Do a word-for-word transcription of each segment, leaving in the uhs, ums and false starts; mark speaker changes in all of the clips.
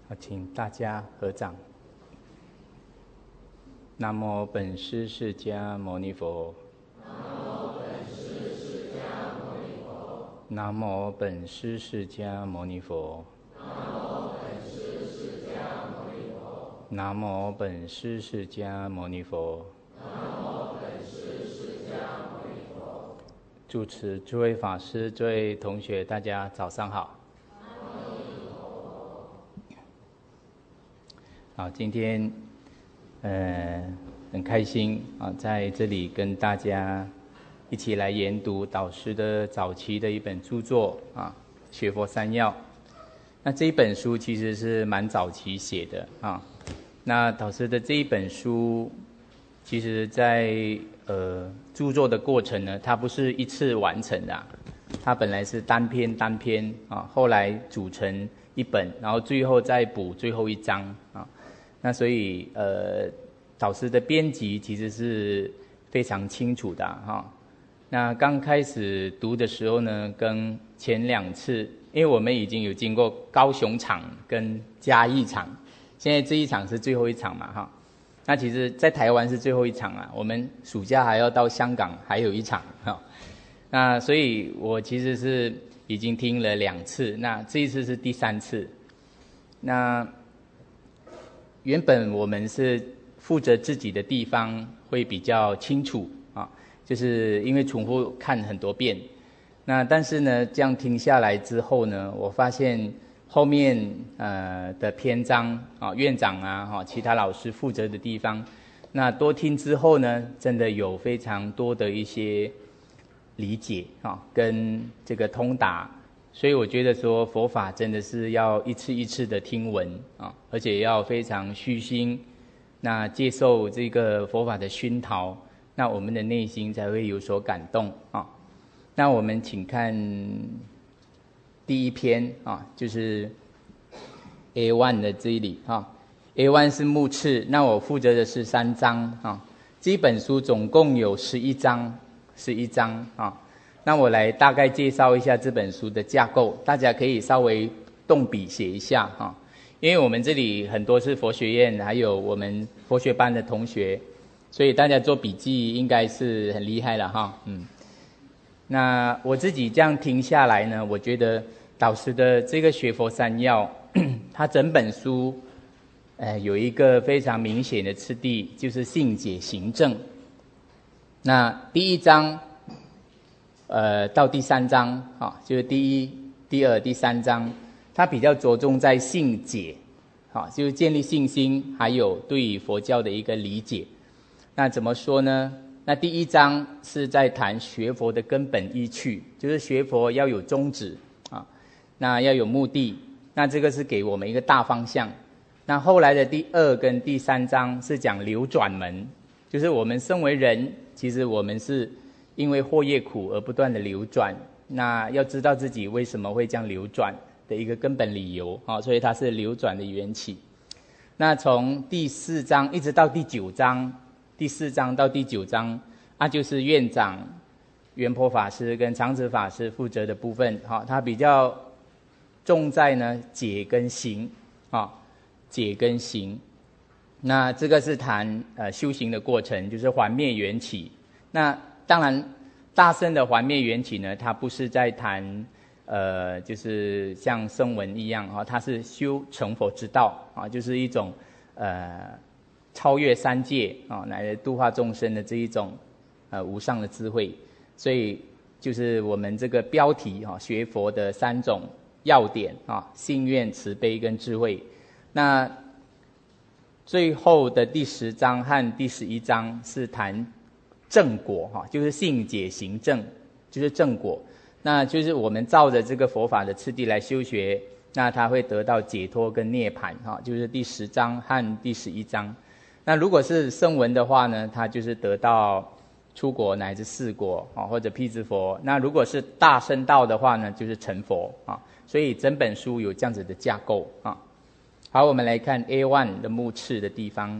Speaker 1: 好，请大家合掌。南无本师释迦牟尼佛。南无本师释迦牟尼佛。南无本师释迦牟尼佛。主持诸位法师、诸位同学，大家早上好。好，今天呃很开心啊，在这里跟大家一起来研读导师的早期的一本著作啊，《学佛三要》。那这一本书其实是蛮早期写的啊。那导师的这一本书，其实在呃著作的过程呢，它不是一次完成的、啊，它本来是单篇单篇啊，后来组成一本，然后最后再补最后一章啊。那所以呃，导师的编辑其实是非常清楚的哈、啊。那刚开始读的时候呢，跟前两次，因为我们已经有经过高雄场跟嘉义场，现在这一场是最后一场嘛哈。那其实在台湾是最后一场啊，我们暑假还要到香港还有一场哈。那所以我其实是已经听了两次，那这一次是第三次。那原本我们是负责自己的地方会比较清楚啊，就是因为重复看很多遍。那但是呢，这样听下来之后呢，我发现后面呃的篇章啊，院长啊哈，其他老师负责的地方，那多听之后呢，真的有非常多的一些理解啊，跟这个通达。所以我觉得说佛法真的是要一次一次的听闻啊，而且要非常虚心，那接受这个佛法的熏陶，那我们的内心才会有所感动啊。那我们请看第一篇啊，就是 A 一 的这里啊 ，A 一 是目次，那我负责的是三章啊。这本书总共有十一章，十一章啊。那我来大概介绍一下这本书的架构，大家可以稍微动笔写一下哈，因为我们这里很多是佛学院，还有我们佛学班的同学，所以大家做笔记应该是很厉害了哈。嗯，那我自己这样听下来呢，我觉得导师的这个学佛三要，他整本书，呃，有一个非常明显的次第，就是信解行证。那第一章。呃，到第三章啊，就是第一、第二、第三章，它比较着重在信解，啊，就是建立信心，还有对佛教的一个理解。那怎么说呢？那第一章是在谈学佛的根本依据，就是学佛要有宗旨啊，那要有目的，那这个是给我们一个大方向。那后来的第二跟第三章是讲流转门，就是我们身为人，其实我们是因为祸业苦而不断的流转，那要知道自己为什么会这样流转的一个根本理由啊，所以它是流转的缘起。那从第四章一直到第九章，第四章到第九章啊，就是院长圆颇法师跟常子法师负责的部分哈，它比较重在呢解跟行啊，解跟行。那这个是谈呃修行的过程，就是还灭缘起。那当然，大乘的还灭缘起呢，它不是在谈，呃，就是像声闻一样啊，它是修成佛之道啊，就是一种呃超越三界啊，乃至度化众生的这一种呃无上的智慧。所以就是我们这个标题啊，学佛的三种要点啊，信愿、慈悲跟智慧。那最后的第十章和第十一章是谈正果哈，就是信解行证，就是正果。那就是我们照着这个佛法的次第来修学，那他会得到解脱跟涅槃哈，就是第十章和第十一章。那如果是声闻的话呢，他就是得到出国乃至四国啊，或者辟支佛。那如果是大乘道的话呢，就是成佛啊。所以整本书有这样子的架构啊。好，我们来看 A 一 的目次的地方。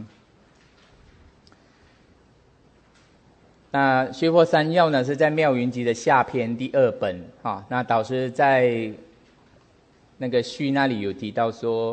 Speaker 1: 那学佛三要呢，是在妙云集的下篇第二本啊。那导师在那个序那里有提到说，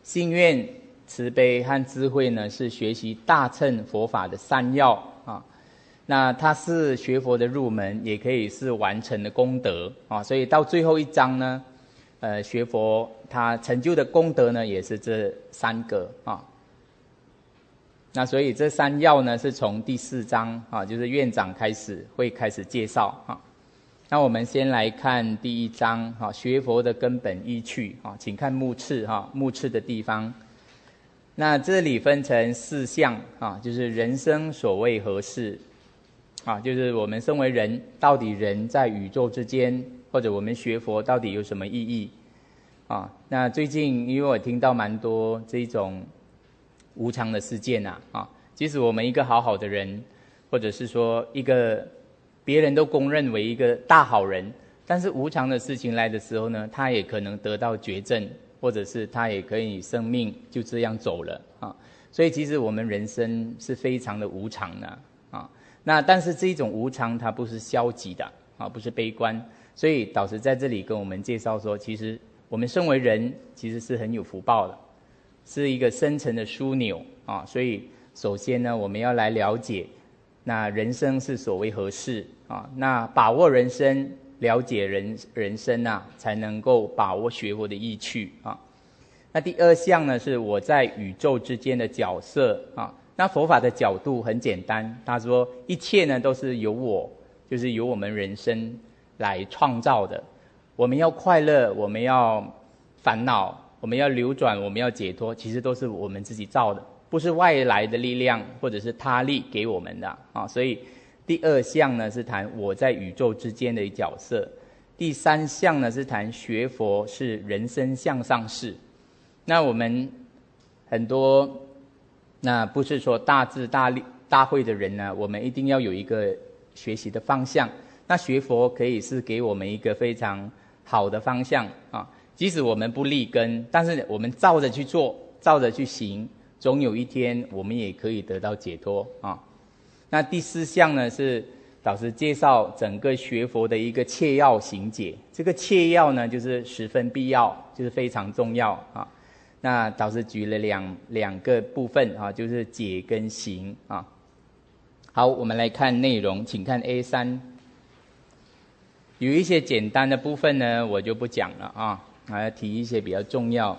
Speaker 1: 信愿、慈悲和智慧呢，是学习大乘佛法的三要啊。那它是学佛的入门，也可以是完成的功德啊。所以到最后一章呢，呃，学佛它成就的功德呢，也是这三个啊。那所以这三要呢，是从第四章啊，就是院长开始会开始介绍啊。那我们先来看第一章哈，学佛的根本依据啊，请看目次哈，目次的地方。那这里分成四项啊，就是人生所谓何事啊，就是我们身为人，到底人在宇宙之间，或者我们学佛到底有什么意义啊？那最近因为我听到蛮多这种无常的事件啊，啊，即使我们一个好好的人，或者是说一个别人都公认为一个大好人，但是无常的事情来的时候呢，他也可能得到绝症，或者是他也可以生命就这样走了啊。所以其实我们人生是非常的无常的啊。那但是这种无常它不是消极的啊，不是悲观。所以导师在这里跟我们介绍说，其实我们身为人其实是很有福报的，是一个深层的枢纽啊。所以首先呢，我们要来了解那人生是所谓何事啊？那把握人生，了解人人生啊，才能够把握学佛的意趣啊。那第二项呢，是我在宇宙之间的角色啊。那佛法的角度很简单，他说一切呢都是由我，就是由我们人生来创造的。我们要快乐，我们要烦恼，我们要流转，我们要解脱，其实都是我们自己造的，不是外来的力量或者是他力给我们的啊。所以第二项呢是谈我在宇宙之间的角色，第三项呢是谈学佛是人生向上事。那我们很多那不是说大智大力大慧的人呢，我们一定要有一个学习的方向。那学佛可以是给我们一个非常好的方向啊，即使我们不立根，但是我们照着去做，照着去行，总有一天我们也可以得到解脱啊。那第四项呢，是导师介绍整个学佛的一个切要行解。这个切要呢，就是十分必要，就是非常重要啊。那导师举了两两个部分啊，就是解跟行啊。好，我们来看内容，请看 A 三。有一些简单的部分呢，我就不讲了啊，还要提一些比较重要。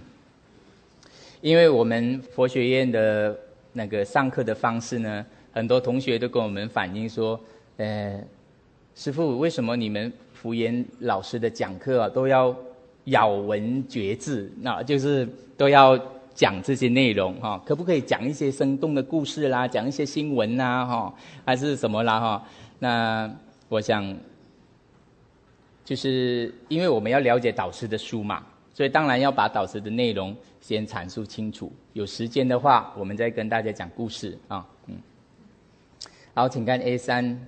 Speaker 1: 因为我们佛学院的那个上课的方式呢，很多同学都跟我们反映说，呃，师父，为什么你们福研老师的讲课啊，都要咬文嚼字，那就是都要讲这些内容哈、哦？可不可以讲一些生动的故事啦，讲一些新闻啦哈、哦，还是什么啦哈、哦？那我想，就是因为我们要了解导师的书嘛，所以当然要把导师的内容先阐述清楚。有时间的话，我们再跟大家讲故事啊。嗯，好，请看 A 三。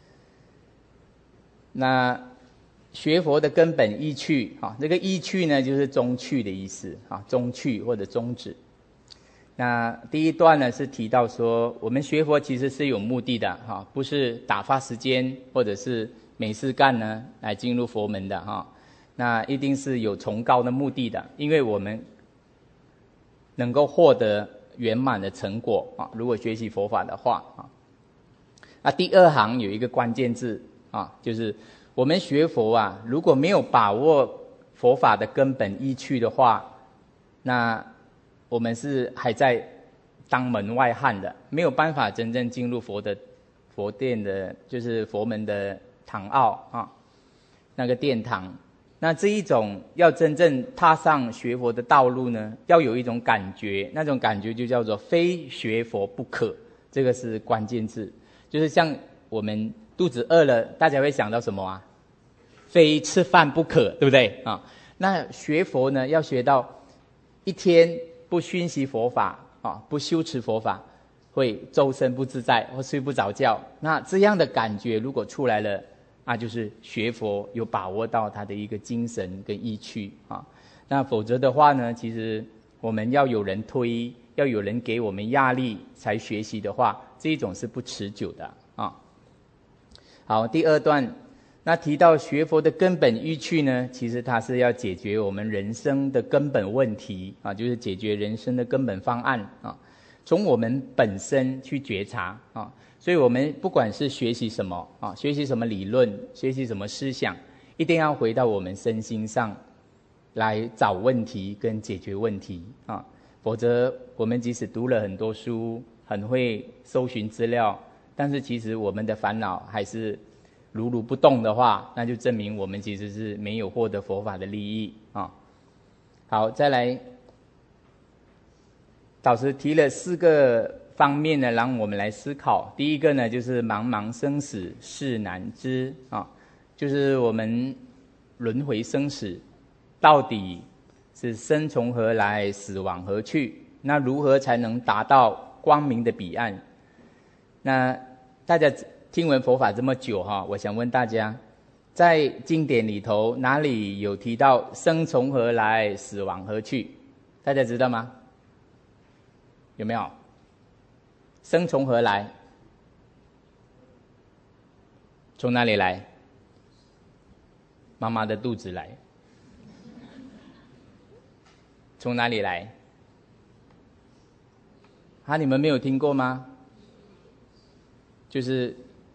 Speaker 1: 那学佛的根本依趣啊，这个依趣呢，就是终趣的意思啊，终趣或者宗旨。那第一段呢是提到说，我们学佛其实是有目的的哈，不是打发时间或者是没事干呢来进入佛门的哈。那一定是有崇高的目的的，因为我们能够获得圆满的成果啊。如果学习佛法的话啊，那第二行有一个关键字啊，就是我们学佛啊，如果没有把握佛法的根本依据的话，那我们是还在当门外汉的，没有办法真正进入佛的佛殿的，就是佛门的堂奥啊，那个殿堂。那这一种要真正踏上学佛的道路呢，要有一种感觉，那种感觉就叫做非学佛不可，这个是关键字。就是像我们肚子饿了，大家会想到什么啊？非吃饭不可，对不对啊？那学佛呢，要学到一天不熏习佛法啊，不修持佛法，会周身不自在或睡不着觉。那这样的感觉如果出来了，那就是学佛有把握到他的一个精神跟意趣啊。那否则的话呢，其实我们要有人推，要有人给我们压力才学习的话，这一种是不持久的啊。好，第二段那提到学佛的根本依据呢，其实它是要解决我们人生的根本问题啊，就是解决人生的根本方案啊，从我们本身去觉察啊。所以我们不管是学习什么啊，学习什么理论，学习什么思想，一定要回到我们身心上来找问题跟解决问题啊。否则我们即使读了很多书，很会搜寻资料，但是其实我们的烦恼还是如如不动的话，那就证明我们其实是没有获得佛法的利益啊。好，再来，导师提了四个方面呢，让我们来思考。第一个呢，就是茫茫生死事难知啊，就是我们轮回生死到底是生从何来，死往何去？那如何才能达到光明的彼岸？那大家听闻佛法这么久哈，我想问大家，在经典里头哪里有提到生从何来，死往何去？大家知道吗？有没有？生从何来？从哪里来？妈妈的肚子来。从哪里来？啊，你们没有听过吗？就是，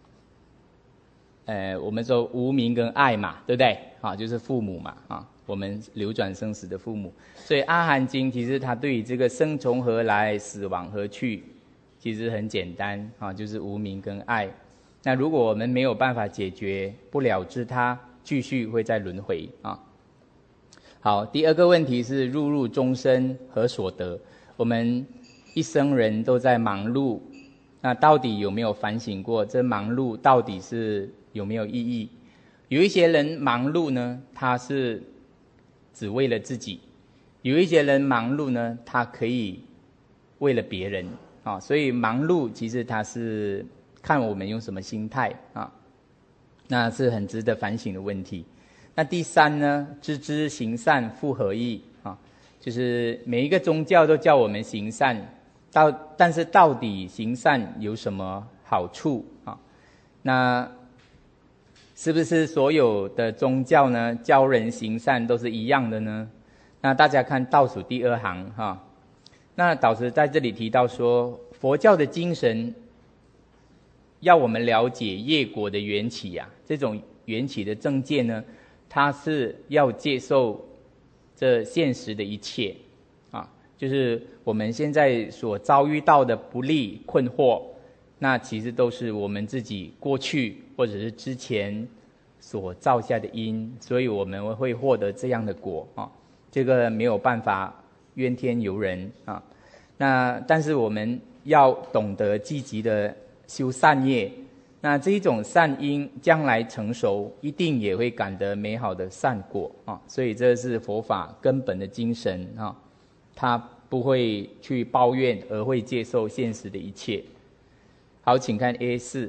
Speaker 1: 呃，我们说无明跟爱嘛，对不对？啊，就是父母嘛，啊，我们流转生死的父母。所以《阿含经》其实它对于这个生从何来，死往何去，其实很简单啊，就是无明跟爱。那如果我们没有办法解决，不了知它，继续会再轮回啊。好，第二个问题是入入终身何所得？我们一生人都在忙碌。那到底有没有反省过，这忙碌到底是有没有意义？有一些人忙碌呢，他是只为了自己；有一些人忙碌呢，他可以为了别人啊。所以忙碌其实他是看我们用什么心态啊，那是很值得反省的问题。那第三呢，知之行善复何益啊？就是每一个宗教都叫我们行善。到但是到底行善有什么好处啊？那是不是所有的宗教呢教人行善都是一样的呢？那大家看倒数第二行哈，那导师在这里提到说，佛教的精神要我们了解业果的缘起啊，这种缘起的正见呢，它是要接受这现实的一切。就是我们现在所遭遇到的不利困惑，那其实都是我们自己过去或者是之前所造下的因，所以我们会获得这样的果啊。这个没有办法怨天尤人啊。那但是我们要懂得积极的修善业，那这一种善因将来成熟，一定也会感得美好的善果啊。所以这是佛法根本的精神啊。他不会去抱怨，而会接受现实的一切。好，请看 A 四。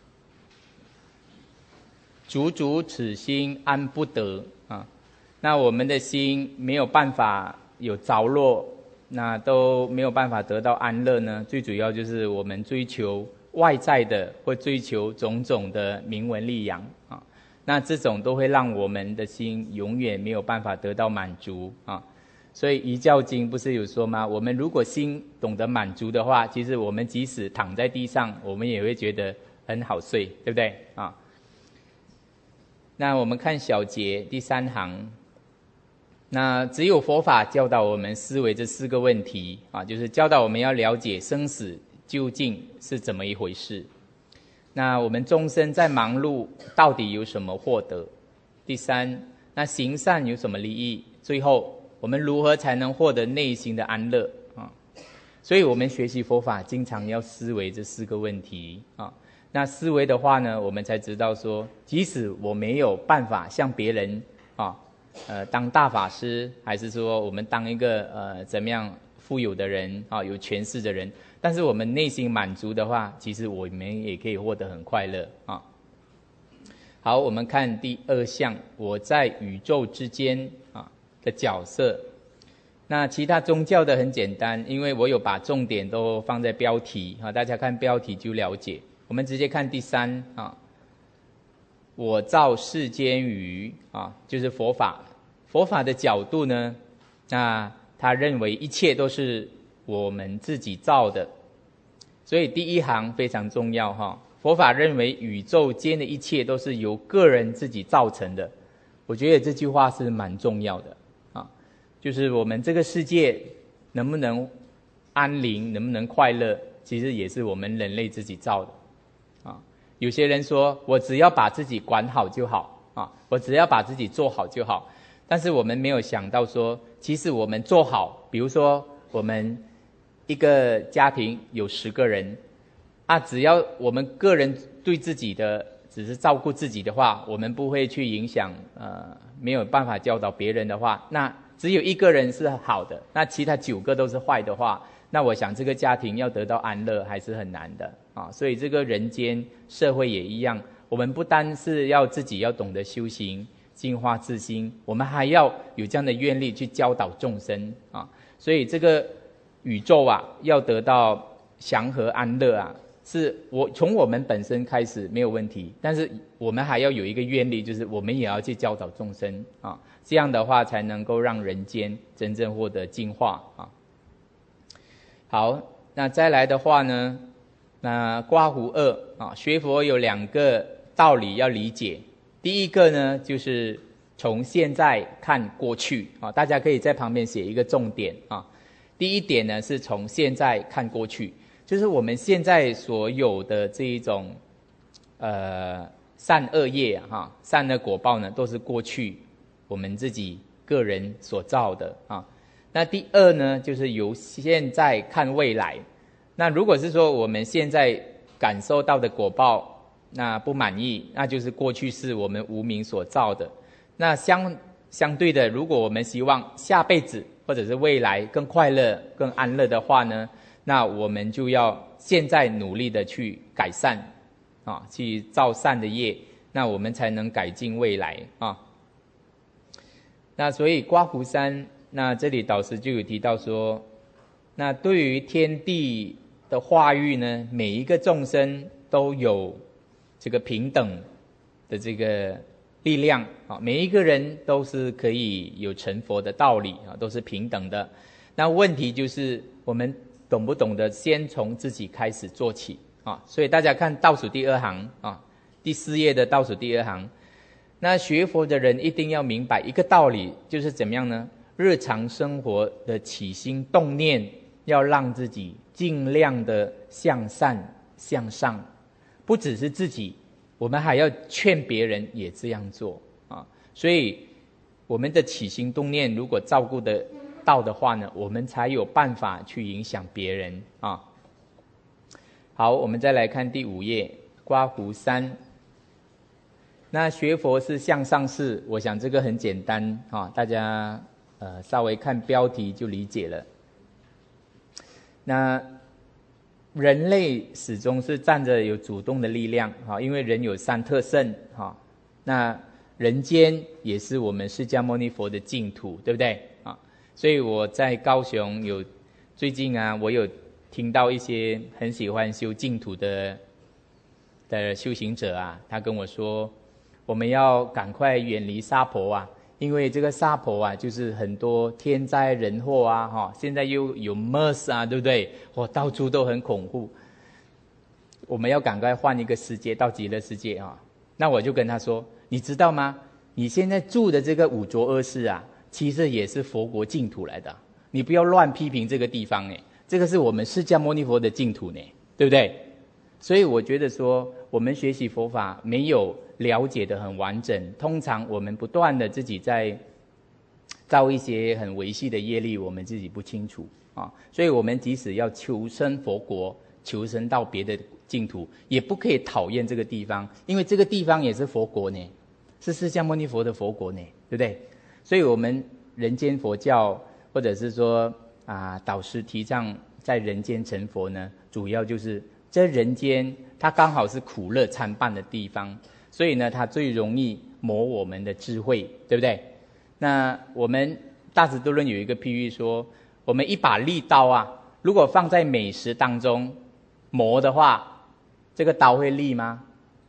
Speaker 1: 逐逐此心安不得啊！那我们的心没有办法有着落，那都没有办法得到安乐呢。最主要就是我们追求外在的，或追求种种的名闻利养啊，那这种都会让我们的心永远没有办法得到满足啊。所以《遗教经》不是有说吗？我们如果心懂得满足的话，其实我们即使躺在地上，我们也会觉得很好睡，对不对啊？那我们看小节第三行，那只有佛法教导我们思维这四个问题啊，就是教导我们要了解生死究竟是怎么一回事。那我们终身在忙碌，到底有什么获得？第三，那行善有什么利益？最后，我们如何才能获得内心的安乐啊？所以我们学习佛法，经常要思维这四个问题啊。那思维的话呢，我们才知道说，即使我没有办法像别人啊，呃，当大法师，还是说我们当一个呃怎么样富有的人啊，有权势的人，但是我们内心满足的话，其实我们也可以获得很快乐啊。好，我们看第二项，我在宇宙之间啊的角色。那其他宗教的很简单，因为我有把重点都放在标题啊，大家看标题就了解。我们直接看第三啊， 我造世间语啊，就是佛法。佛法的角度呢，那他认为一切都是我们自己造的，所以第一行非常重要哈。佛法认为宇宙间的一切都是由个人自己造成的，我觉得这句话是蛮重要的啊。就是我们这个世界能不能安宁，能不能快乐，其实也是我们人类自己造的啊。有些人说我只要把自己管好就好啊，我只要把自己做好就好。但是我们没有想到说，其实我们做好，比如说我们一个家庭有十个人啊，只要我们个人对自己的只是照顾自己的话，我们不会去影响呃没有办法教导别人的话，那只有一个人是好的，那其他九个都是坏的话，那我想这个家庭要得到安乐还是很难的啊。所以这个人间社会也一样，我们不单是要自己要懂得修行净化自心，我们还要有这样的愿力去教导众生啊。所以这个宇宙啊，要得到祥和安乐啊，是我从我们本身开始没有问题，但是我们还要有一个愿力，就是我们也要去教导众生啊，这样的话才能够让人间真正获得净化啊。好，那再来的话呢，那刮胡二啊，学佛有两个道理要理解。第一个呢，就是从现在看过去啊，大家可以在旁边写一个重点啊。第一点呢，是从现在看过去，就是我们现在所有的这一种呃善恶业啊，哈，善恶果报呢，都是过去我们自己个人所造的啊。那第二呢，就是由现在看未来。那如果是说我们现在感受到的果报，那不满意，那就是过去是我们无明所造的。那相相对的，如果我们希望下辈子或者是未来更快乐、更安乐的话呢，那我们就要现在努力的去改善啊，去造善的业，那我们才能改进未来啊。那所以刮胡三，那这里导师就有提到说，那对于天地的化育呢，每一个众生都有这个平等的这个力量啊，每一个人都是可以有成佛的道理啊，都是平等的。那问题就是我们懂不懂得先从自己开始做起啊？所以大家看倒数第二行啊，第四页的倒数第二行，那学佛的人一定要明白一个道理，就是怎么样呢？日常生活的起心动念，要让自己尽量的向善向上。不只是自己，我们还要劝别人也这样做啊！所以我们的起心动念如果照顾得到的话呢，我们才有办法去影响别人啊。好，我们再来看第五页，刮胡三。那学佛是向上事，我想这个很简单啊，大家呃稍微看标题就理解了。那人类始终是站着有主动的力量，因为人有三特胜，那人间也是我们释迦牟尼佛的净土，对不对？所以我在高雄有最近啊，我有听到一些很喜欢修净土的的修行者啊，他跟我说，我们要赶快远离娑婆啊，因为这个娑婆啊，就是很多天灾人祸啊，哈，现在又有 MERS 啊，对不对？哦，到处都很恐怖。我们要赶快换一个世界，到极乐世界啊！那我就跟他说，你知道吗？你现在住的这个五浊恶世啊，其实也是佛国净土来的。你不要乱批评这个地方哎，这个是我们释迦牟尼佛的净土呢，对不对？所以我觉得说，我们学习佛法没有了解的很完整，通常我们不断的自己在造一些很微细的业力，我们自己不清楚啊。所以我们即使要求生佛国，求生到别的净土，也不可以讨厌这个地方，因为这个地方也是佛国呢，是释迦牟尼佛的佛国呢，对不对？所以我们人间佛教，或者是说啊，导师提倡在人间成佛呢，主要就是这人间它刚好是苦乐参半的地方，所以呢，它最容易磨我们的智慧，对不对？那我们大智度论有一个譬喻说，我们一把利刀啊，如果放在美食当中磨的话，这个刀会利吗？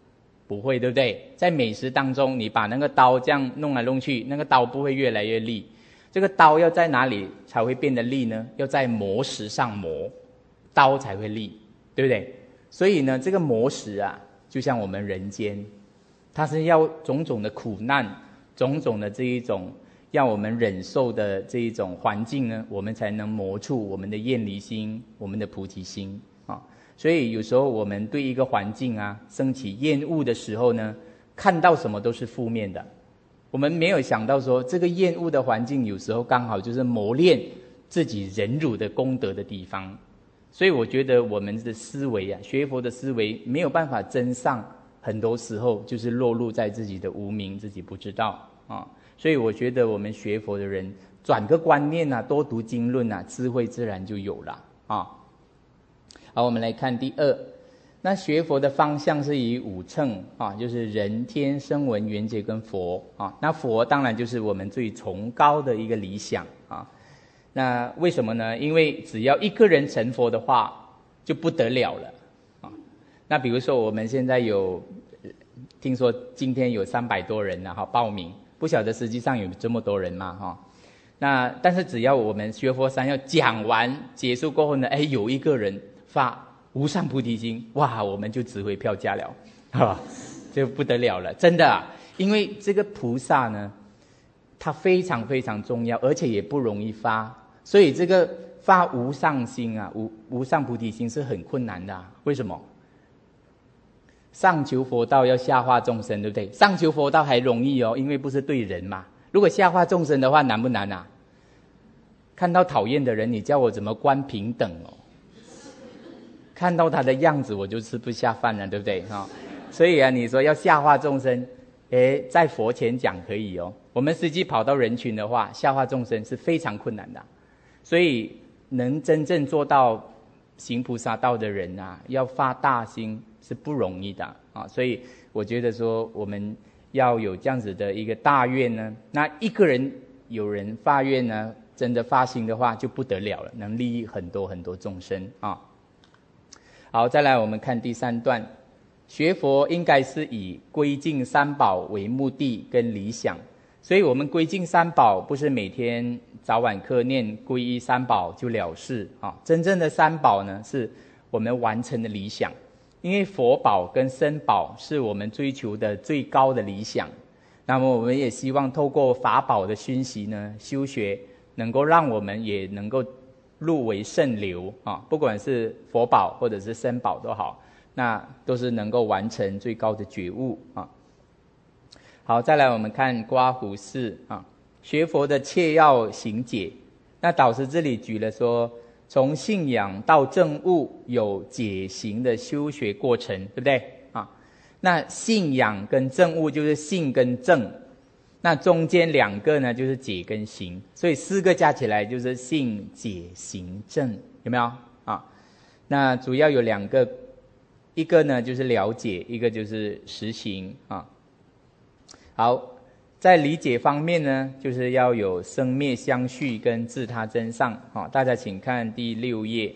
Speaker 1: 不会，对不对？在美食当中，你把那个刀这样弄来弄去，那个刀不会越来越利。这个刀要在哪里才会变得利呢？要在磨石上磨，刀才会利，对不对？所以呢，这个磨石啊，就像我们人间，它是要种种的苦难，种种的这一种要我们忍受的这一种环境呢，我们才能磨出我们的厌离心，我们的菩提心啊。所以有时候我们对一个环境啊升起厌恶的时候呢，看到什么都是负面的。我们没有想到说，这个厌恶的环境有时候刚好就是磨练自己忍辱的功德的地方。所以我觉得我们的思维啊，学佛的思维没有办法真上，很多时候就是落入在自己的无明，自己不知道啊。所以我觉得我们学佛的人转个观念啊，多读经论啊，智慧自然就有了啊。好，我们来看第二，那学佛的方向是以五乘啊，就是人天声闻缘觉跟佛啊。那佛当然就是我们最崇高的一个理想啊。那为什么呢？因为只要一个人成佛的话，就不得了了啊。那比如说我们现在有，听说今天有三百多人了哈报名，不晓得实际上有这么多人吗哈？那但是只要我们学佛三要讲完结束过后呢，哎，有一个人发无上菩提心，哇，我们就值回票价了，哈，就不得了了，真的啊。因为这个菩萨呢，他非常非常重要，而且也不容易发，所以这个发无上心啊，无无上菩提心是很困难的啊。为什么？上求佛道要下化众生，对不对？上求佛道还容易哦，因为不是对人嘛。如果下化众生的话，难不难啊？看到讨厌的人，你叫我怎么观平等哦？看到他的样子，我就吃不下饭了，对不对？哈，所以啊，你说要下化众生，诶，在佛前讲可以哦。我们实际跑到人群的话，下化众生是非常困难的。所以能真正做到行菩萨道的人啊，要发大心是不容易的啊。所以我觉得说，我们要有这样子的一个大愿呢，那一个人有人发愿呢，真的发心的话就不得了了，能利益很多很多众生啊。好，再来我们看第三段，学佛应该是以归敬三宝为目的跟理想。所以我们归敬三宝，不是每天早晚课念皈依三宝就了事啊。真正的三宝呢，是我们完成的理想。因为佛宝跟僧宝是我们追求的最高的理想。那么我们也希望透过法宝的熏习呢，修学能够让我们也能够入为圣流啊，不管是佛宝或者是僧宝都好，那都是能够完成最高的觉悟啊。好，再来我们看刮胡四啊，学佛的切要行解。那导师这里举了说，从信仰到证悟有解行的修学过程，对不对啊？那信仰跟证悟就是信跟证，那中间两个呢就是解跟行，所以四个加起来就是信解行证，有没有啊？那主要有两个，一个呢就是了解，一个就是实行啊。好，在理解方面呢，就是要有生灭相续跟自他真相啊。大家请看第六页，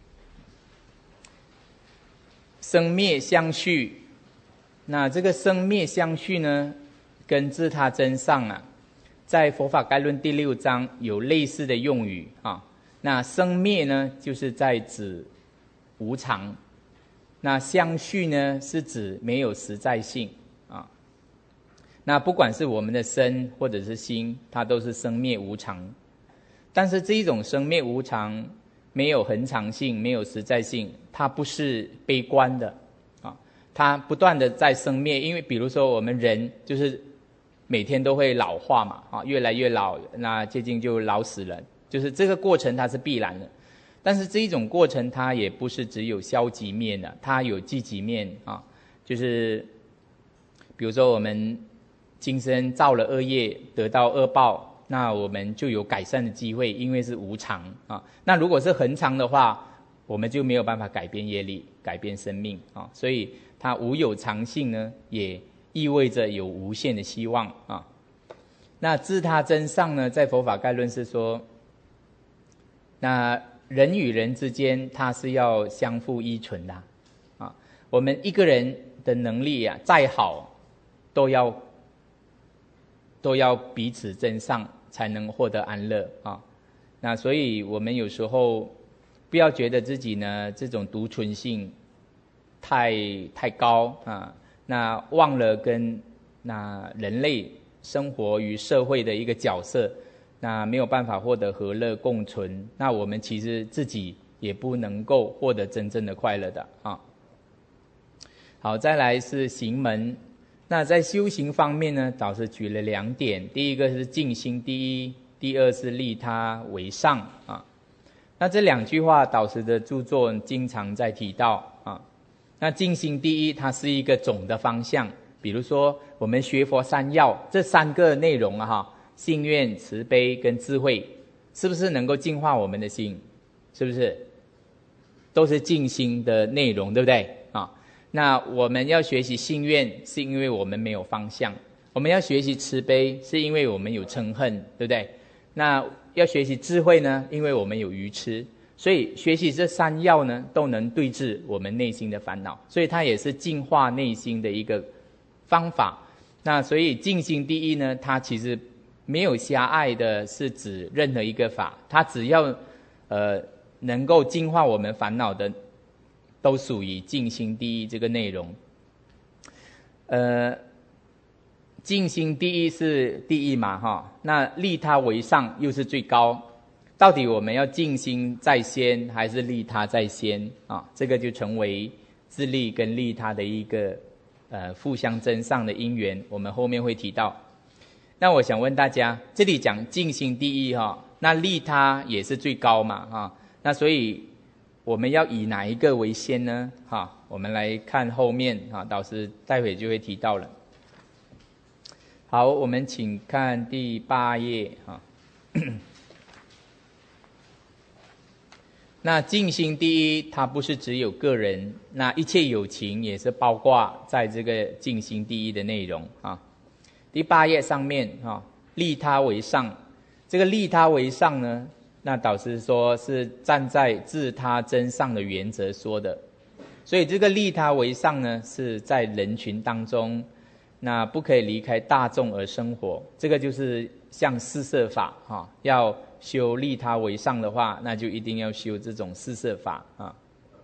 Speaker 1: 生灭相续。那这个生灭相续呢，跟自他真相啊，在佛法概论第六章有类似的用语啊。那生灭呢，就是在指无常；那相续呢，是指没有实在性啊。那不管是我们的身或者是心，它都是生灭无常。但是这一种生灭无常，没有恒常性，没有实在性，它不是悲观的啊，它不断的在生灭。因为比如说我们人就是每天都会老化嘛，啊，越来越老，那接近就老死了，就是这个过程它是必然的。但是这一种过程它也不是只有消极面的，它有积极面啊，就是比如说我们今生造了恶业，得到恶报，那我们就有改善的机会，因为是无常啊。那如果是恒常的话，我们就没有办法改变业力，改变生命啊。所以它无有常性呢，也意味着有无限的希望啊。那自他真相呢，在佛法概论是说，那人与人之间，它是要相互依存的啊。我们一个人的能力啊再好，都要都要彼此增上，才能获得安乐啊。那所以我们有时候不要觉得自己呢这种独存性太太高啊，那忘了跟那人类生活于社会的一个角色，那没有办法获得和乐共存，那我们其实自己也不能够获得真正的快乐的啊。好，再来是行门。那在修行方面呢，导师举了两点，第一个是静心第一，第二是利他为上啊。那这两句话导师的著作经常在提到啊。那静心第一，它是一个总的方向，比如说我们学佛三要这三个内容啊哈，信愿、慈悲跟智慧，是不是能够净化我们的心？是不是？都是静心的内容，对不对啊？那我们要学习信愿，是因为我们没有方向；我们要学习慈悲，是因为我们有嗔恨，对不对？那要学习智慧呢，因为我们有愚痴。所以学习这三要呢，都能对治我们内心的烦恼，所以它也是净化内心的一个方法。那所以静心第一呢，它其实没有狭隘的是指任何一个法，它只要呃能够净化我们烦恼的，都属于静心第一这个内容。呃，静心第一是第一嘛哈，那利他为上又是最高。到底我们要静心在先，还是利他在先啊？这个就成为自利跟利他的一个呃互相增上的因缘，我们后面会提到。那我想问大家，这里讲静心第一哈，那利他也是最高嘛哈？那所以我们要以哪一个为先呢？哈，我们来看后面哈，导师待会就会提到了。好，我们请看第八页哈。那静心第一，它不是只有个人，那一切有情也是包括在这个静心第一的内容啊。第八页上面啊，利他为上，这个利他为上呢，那导师说是站在自他真上的原则说的，所以这个利他为上呢，是在人群当中，那不可以离开大众而生活，这个就是像四摄法啊，要修利他为上的话，那就一定要修这种四摄法啊。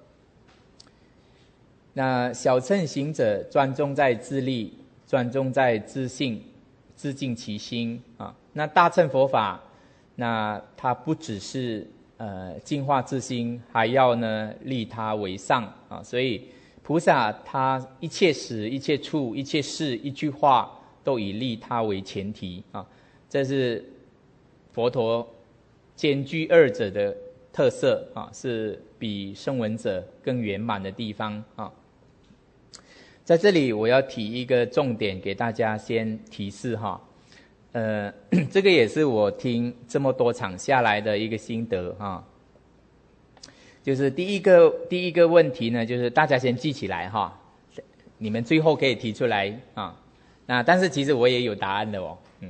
Speaker 1: 那小乘行者专重在自利，专重在自性，自净其心啊。那大乘佛法，那它不只是呃净化自心，还要呢利他为上啊。所以菩萨他一切时、一切处、一切事、一句话，都以利他为前提啊。这是佛陀兼具二者的特色啊，是比声闻者更圆满的地方啊。在这里我要提一个重点给大家先提示哈，呃，这个也是我听这么多场下来的一个心得哈。就是第一个第一个问题呢，就是大家先记起来哈，你们最后可以提出来啊。那但是其实我也有答案的哦，嗯。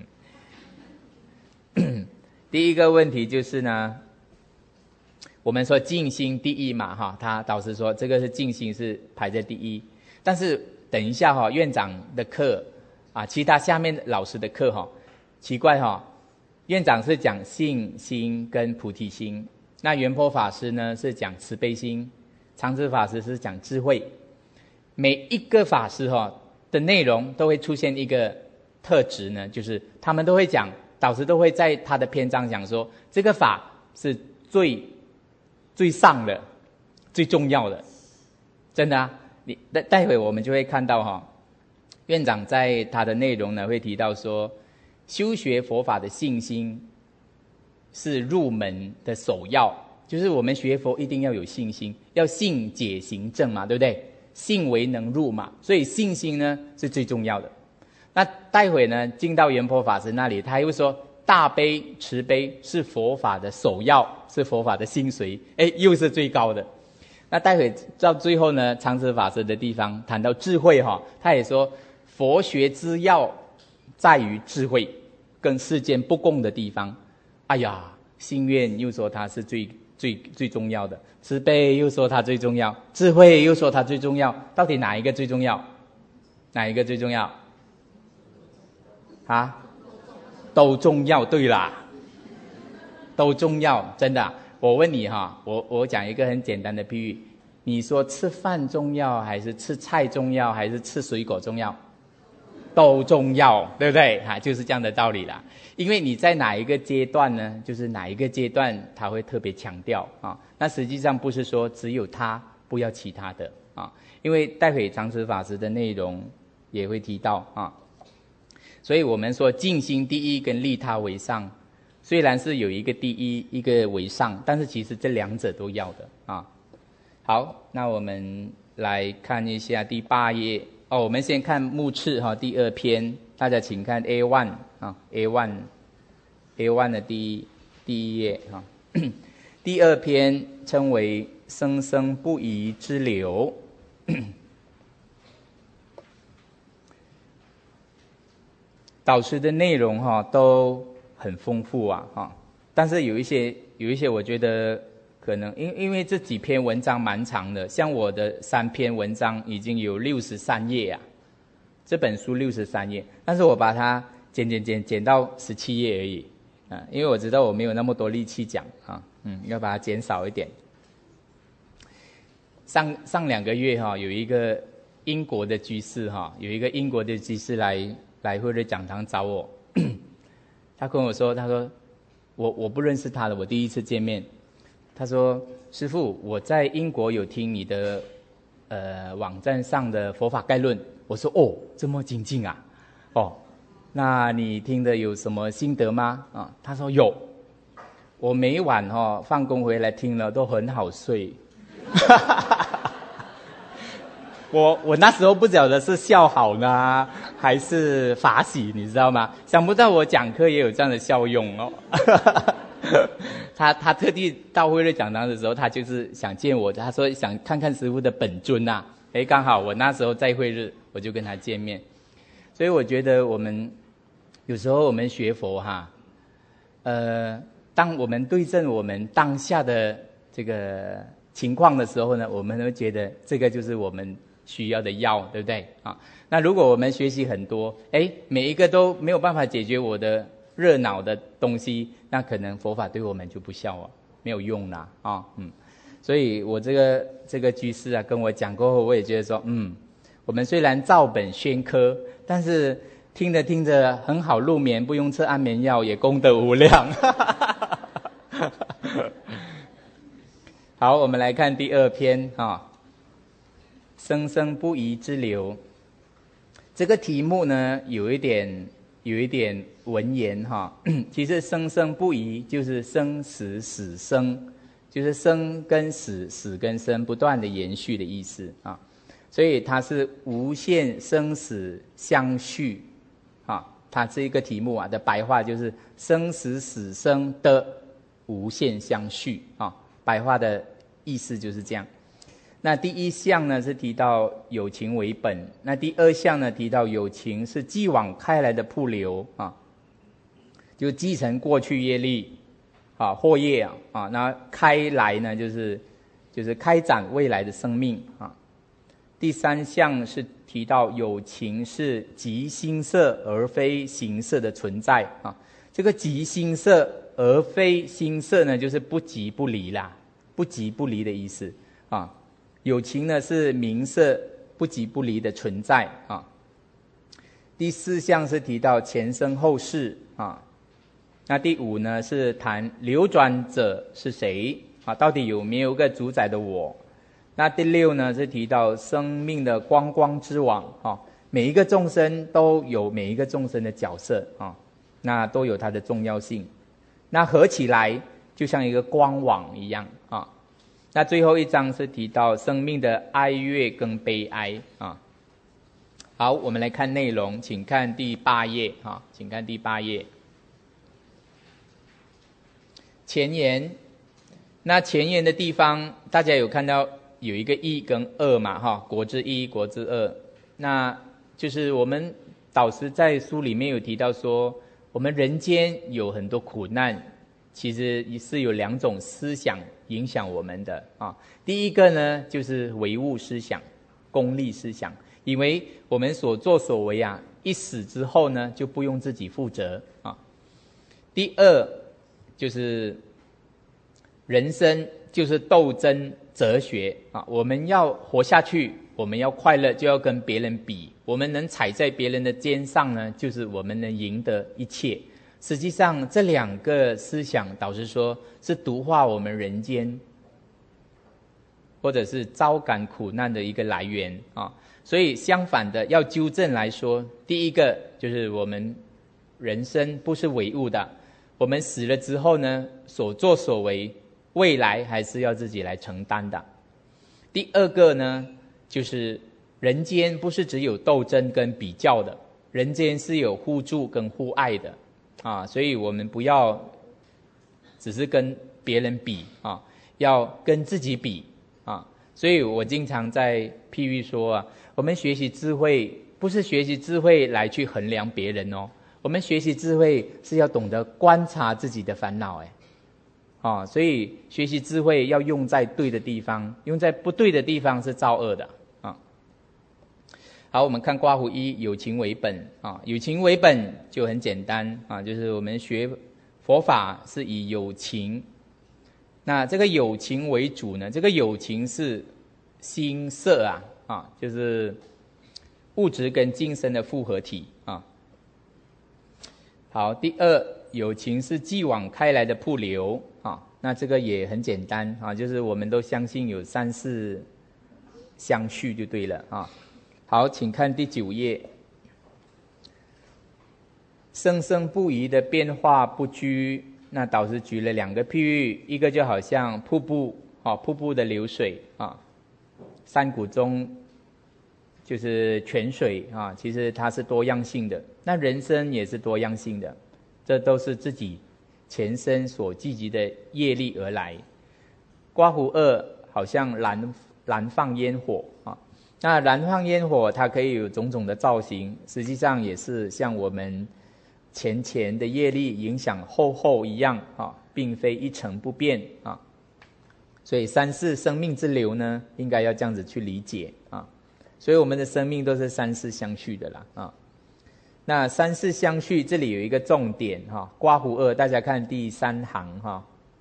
Speaker 1: 第一个问题就是呢，我们说静心第一嘛哈，他导师说这个是静心是排在第一，但是等一下哈，院长的课啊，其他下面老师的课哈，奇怪哈，院长是讲信心跟菩提心，那圆波法师呢是讲慈悲心，常智法师是讲智慧，每一个法师哈的内容都会出现一个特质呢，就是他们都会讲。导师都会在他的篇章讲说，这个法是最最上的、最重要的，真的啊！你待待会我们就会看到哈，院长在他的内容呢会提到说，修学佛法的信心是入门的首要，就是我们学佛一定要有信心，要信解行证嘛，对不对？信为能入嘛，所以信心呢是最重要的。那待会呢，进到圆波法师那里，他又说大悲慈悲是佛法的首要，是佛法的精髓，哎，又是最高的。那待会到最后呢，常智法师的地方谈到智慧哈，他也说佛学之要在于智慧，跟世间不共的地方。哎呀，心愿又说它是最最最重要的，慈悲又说它最重要，智慧又说它最重要，到底哪一个最重要？ 哪一个最重要？啊，都重要。对啦，都重要，真的。我问你哈，我我讲一个很简单的譬喻，你说吃饭重要，还是吃菜重要，还是吃水果重要？都重要，对不对？哈，就是这样的道理啦。因为你在哪一个阶段呢，就是哪一个阶段他会特别强调啊。那实际上不是说只有他，不要其他的啊。因为待会常持法师的内容也会提到啊。所以我们说尽心第一跟利他为上，虽然是有一个第一一个为上，但是其实这两者都要的啊。好，那我们来看一下第八页哦。我们先看目次哈，第二篇，大家请看 A 一 啊 ，A 一 A 一 的第一第一页哈。第二篇称为生生不已之流。导师的内容哈都很丰富啊哈，但是有一些有一些我觉得可能因因为这几篇文章蛮长的，像我的三篇文章已经有六十三页啊，这本书六十三页，但是我把它减减减减到十七页而已啊，因为我知道我没有那么多力气讲啊，嗯，要把它减少一点。上上两个月哈，有一个英国的居士哈，有一个英国的居士来。来慧日讲堂找我，他跟我说，他说我我不认识他的，我第一次见面。他说师父，我在英国有听你的呃网站上的佛法概论。我说哦，这么精进啊，哦，那你听的有什么心得吗？啊，他说有，我每晚哦放工回来听了都很好睡。我我那时候不晓得是笑好呢，还是法喜，你知道吗？想不到我讲课也有这样的效用哦。他他特地到慧日讲堂的时候，他就是想见我，他说想看看师父的本尊呐、啊。哎，刚好我那时候在慧日，我就跟他见面。所以我觉得我们有时候我们学佛哈，呃，当我们对正我们当下的这个情况的时候呢，我们会觉得这个就是我们需要的药，对不对啊？那如果我们学习很多，哎，每一个都没有办法解决我的热恼的东西，那可能佛法对我们就不效啊，没有用啦啊，嗯。所以我这个这个居士啊，跟我讲过后，我也觉得说，嗯，我们虽然照本宣科，但是听着听着很好入眠，不用吃安眠药，也功德无量。好，我们来看第二篇啊。生生不已之流，这个题目呢，有一点有一点文言哈。其实生生不已就是生死死生，就是生跟死，死跟生不断的延续的意思啊。所以它是无限生死相续啊。它这一个题目啊的白话就是生死死生的无限相续啊。白话的意思就是这样。那第一项呢是提到有情为本，那第二项呢提到有情是继往开来的瀑流啊，就继承过去业力啊祸业啊啊，那开来呢就是就是开展未来的生命啊。第三项是提到有情是即心色而非形色的存在啊，这个即心色而非心色呢，就是不即不离啦，不即不离的意思啊。有情呢是名色不即不离的存在啊。第四项是提到前生后世啊。那第五呢是谈流转者是谁啊？到底有没有个主宰的我？那第六呢是提到生命的光光之网啊，每一个众生都有每一个众生的角色啊，那都有它的重要性。那合起来就像一个光网一样啊。那最后一章是提到生命的哀乐跟悲哀啊。好，我们来看内容，请看第八页啊，请看第八页。前言，那前言的地方，大家有看到有一个一跟二嘛哈，国之一，国之二。那就是我们导师在书里面有提到说，我们人间有很多苦难，其实是有两种思想影响我们的啊。第一个呢，就是唯物思想、功利思想； 以为我们所作所为啊，一死之后呢，就不用自己负责啊。第二就是人生就是斗争哲学啊，我们要活下去，我们要快乐，就要跟别人比。我们能踩在别人的肩上呢，就是我们能赢得一切。实际上，这两个思想，导师说是毒化我们人间，或者是招感苦难的一个来源啊。所以相反的，要纠正来说，第一个就是我们人生不是唯物的，我们死了之后呢，所作所为，未来还是要自己来承担的。第二个呢，就是人间不是只有斗争跟比较的，人间是有互助跟互爱的啊，所以我们不要只是跟别人比啊，要跟自己比啊。所以我经常在譬喻说啊，我们学习智慧不是学习智慧来去衡量别人哦，我们学习智慧是要懂得观察自己的烦恼哎。啊，所以学习智慧要用在对的地方，用在不对的地方是造恶的啊。好，我们看刮胡一，有情为本啊，有情为本就很简单啊，就是我们学佛法是以有情，那这个有情为主呢，这个有情是心色啊啊，就是物质跟精神的复合体啊。好，第二，有情是继往开来的瀑流啊，那这个也很简单啊，就是我们都相信有三世相续就对了啊。好，请看第九页，生生不息的变化不居，那导师举了两个譬喻，一个就好像瀑布啊，瀑布的流水啊，山谷中就是泉水啊，其实它是多样性的，那人生也是多样性的，这都是自己前身所积集的业力而来。刮胡二好像燃燃放烟火啊，那燃放烟火它可以有种种的造型，实际上也是像我们前前的业力影响后后一样啊，并非一成不变啊。所以三世生命之流呢，应该要这样子去理解啊。所以我们的生命都是三世相续的啦啊。那三世相续这里有一个重点哈，刮胡二，大家看第三行哈，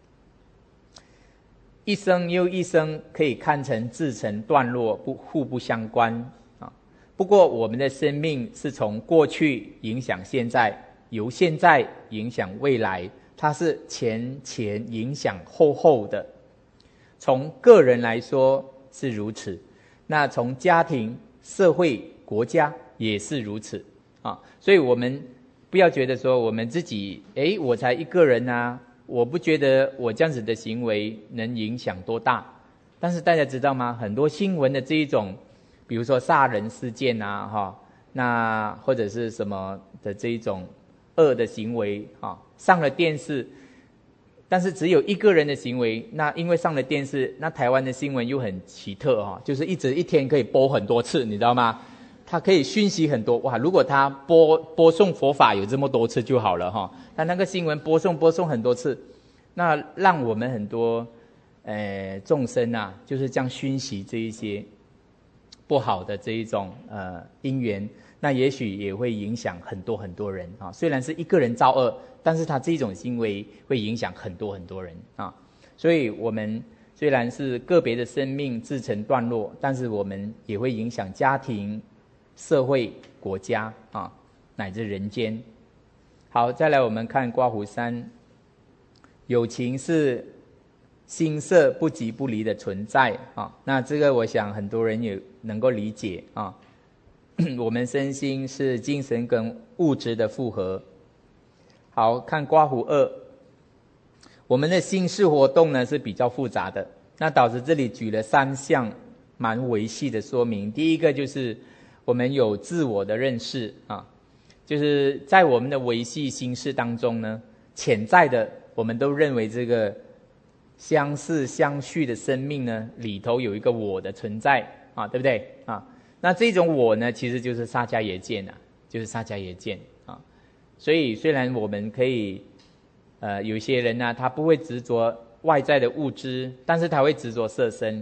Speaker 1: 一生又一生可以看成自成段落，不互不相关啊。不过我们的生命是从过去影响现在，由现在影响未来，它是前前影响后后的。从个人来说是如此，那从家庭、社会、国家也是如此啊。所以我们不要觉得说我们自己，诶，我才一个人啊，我不觉得我这样子的行为能影响多大。但是大家知道吗？很多新闻的这一种，比如说杀人事件啊，哈，那或者是什么的这一种恶的行为啊，上了电视。但是只有一个人的行为，那因为上了电视，那台湾的新闻又很奇特哈、哦，就是一直一天可以播很多次，你知道吗？它可以讯息很多哇！如果它播播送佛法有这么多次就好了哈、哦，它那个新闻播送播送很多次，那让我们很多呃众生啊，就是这样熏习这一些不好的这一种呃因缘，那也许也会影响很多很多人啊。虽然是一个人造恶，但是他这种行为会影响很多很多人啊，所以我们虽然是个别的生命自成段落，但是我们也会影响家庭、社会、国家啊，乃至人间。好，再来我们看刮胡三，有情是心色不即不离的存在啊，那这个我想很多人也能够理解啊。我们身心是精神跟物质的复合。好，看刮胡二，我们的心事活动呢是比较复杂的。那导师这里举了三项蛮维系的说明。第一个就是我们有自我的认识啊，就是在我们的维系心事当中呢，潜在的我们都认为这个相似相续的生命呢里头有一个我的存在啊，对不对啊？那这种我呢，其实就是萨迦耶见啊，就是萨迦耶见。所以虽然我们可以呃有些人呢、啊、他不会执着外在的物质，但是他会执着色身。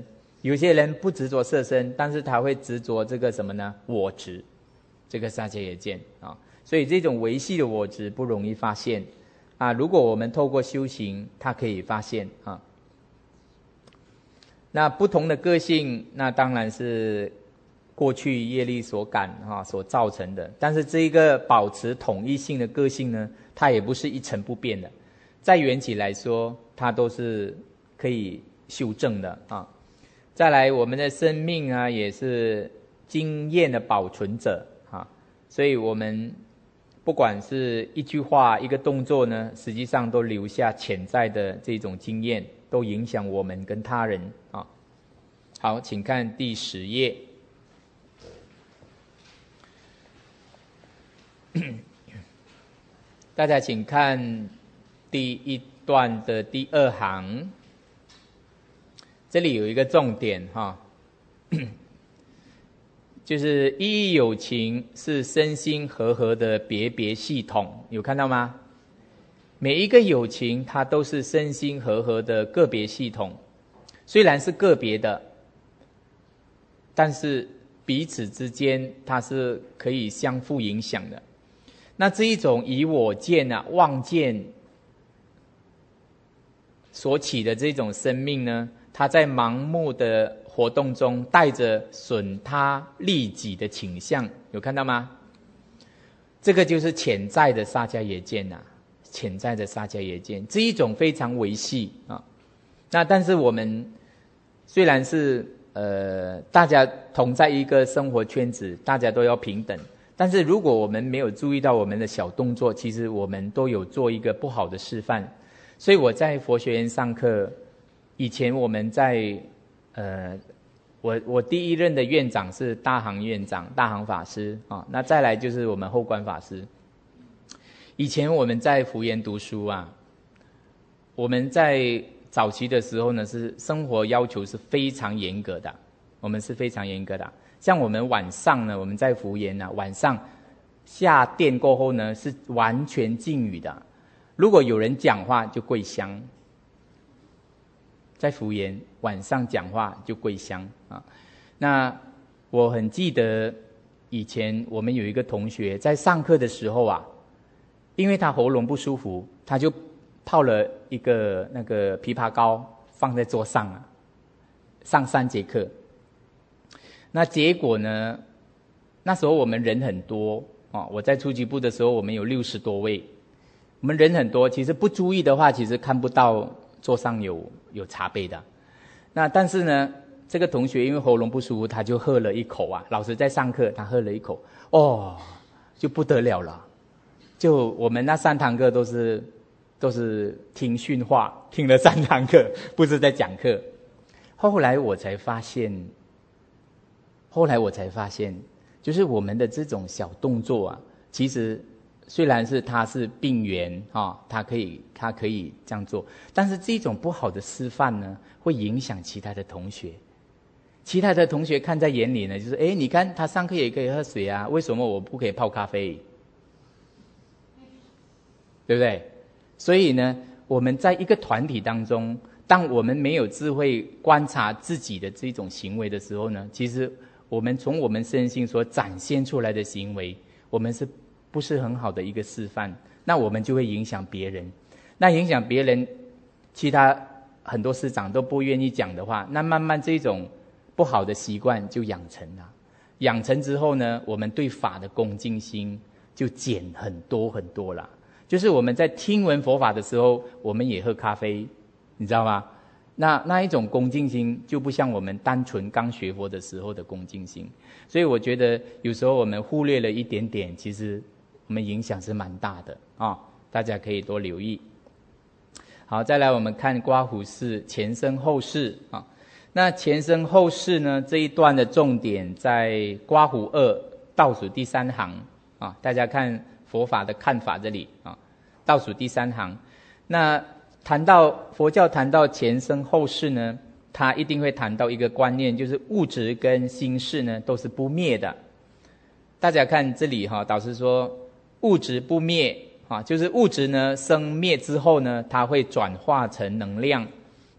Speaker 1: 有些人不执着色身，但是他会执着这个什么呢？我执，这个萨迦耶见啊。所以这种维系的我执不容易发现啊。如果我们透过修行，它可以发现啊。那不同的个性，那当然是过去业力所感哈、啊、所造成的。但是这一个保持统一性的个性呢，它也不是一成不变的。在缘起来说，它都是可以修正的啊。再来，我们的生命啊，也是经验的保存者啊。所以我们不管是一句话、一个动作呢，实际上都留下潜在的这种经验，都影响我们跟他人啊。好，请看第十页。大家请看第一段的第二行，这里有一个重点哈，就是一一有情是身心和合的别别系统，有看到吗？每一个有情它都是身心和合的个别系统，虽然是个别的，但是彼此之间它是可以相互影响的。那这一种以我见啊、妄见所起的这种生命呢，它在盲目的活动中带着损他利己的倾向，有看到吗？这个就是潜在的萨迦耶见啊，潜在的萨迦耶见，这一种非常维系啊。那但是我们虽然是呃大家同在一个生活圈子，大家都要平等。但是如果我们没有注意到我们的小动作，其实我们都有做一个不好的示范。所以我在佛学院上课，以前我们在呃，我我第一任的院长是大行院长，大行法师啊，那再来就是我们后观法师。以前我们在福研读书啊，我们在早期的时候呢，是生活要求是非常严格的，我们是非常严格的。像我们晚上呢，我们在福研啊，晚上下殿过后呢，是完全禁语的。如果有人讲话就跪香，在福研晚上讲话就跪香啊。那我很记得以前我们有一个同学在上课的时候啊，因为他喉咙不舒服，他就泡了一个那个枇杷膏放在桌上啊，上三节课。那结果呢？那时候我们人很多啊，我在初级部的时候，我们有六十多位，我们人很多，其实不注意的话，其实看不到桌上有有茶杯的。那但是呢，这个同学因为喉咙不舒服，他就喝了一口啊。老师在上课，他喝了一口，哦，就不得了了。就我们那三堂课都是都是听训话，听了三堂课，不是在讲课。后来我才发现。后来我才发现，就是我们的这种小动作啊，其实虽然是它是病源啊，它可以它可以这样做，但是这种不好的示范呢，会影响其他的同学。其他的同学看在眼里呢，就是哎，你看他上课也可以喝水啊，为什么我不可以泡咖啡？对不对？所以呢，我们在一个团体当中，当我们没有智慧观察自己的这种行为的时候呢，其实我们从我们身心所展现出来的行为，我们是不是很好的一个示范？那我们就会影响别人，那影响别人，其他很多师长都不愿意讲的话，那慢慢这种不好的习惯就养成了。养成之后呢，我们对法的恭敬心就减很多很多了。就是我们在听闻佛法的时候，我们也喝咖啡，你知道吗？那那一种恭敬心就不像我们单纯刚学佛的时候的恭敬心，所以我觉得有时候我们忽略了一点点，其实我们影响是蛮大的啊、哦，大家可以多留意。好，再来我们看刮胡式前生后世啊、哦。那前生后世呢，这一段的重点在刮胡二倒数第三行啊、哦，大家看佛法的看法这里啊、哦，倒数第三行。那谈到佛教谈到前生后世呢，他一定会谈到一个观念，就是物质跟心事呢都是不灭的。大家看这里哈，导师说物质不灭啊，就是物质呢生灭之后呢，它会转化成能量。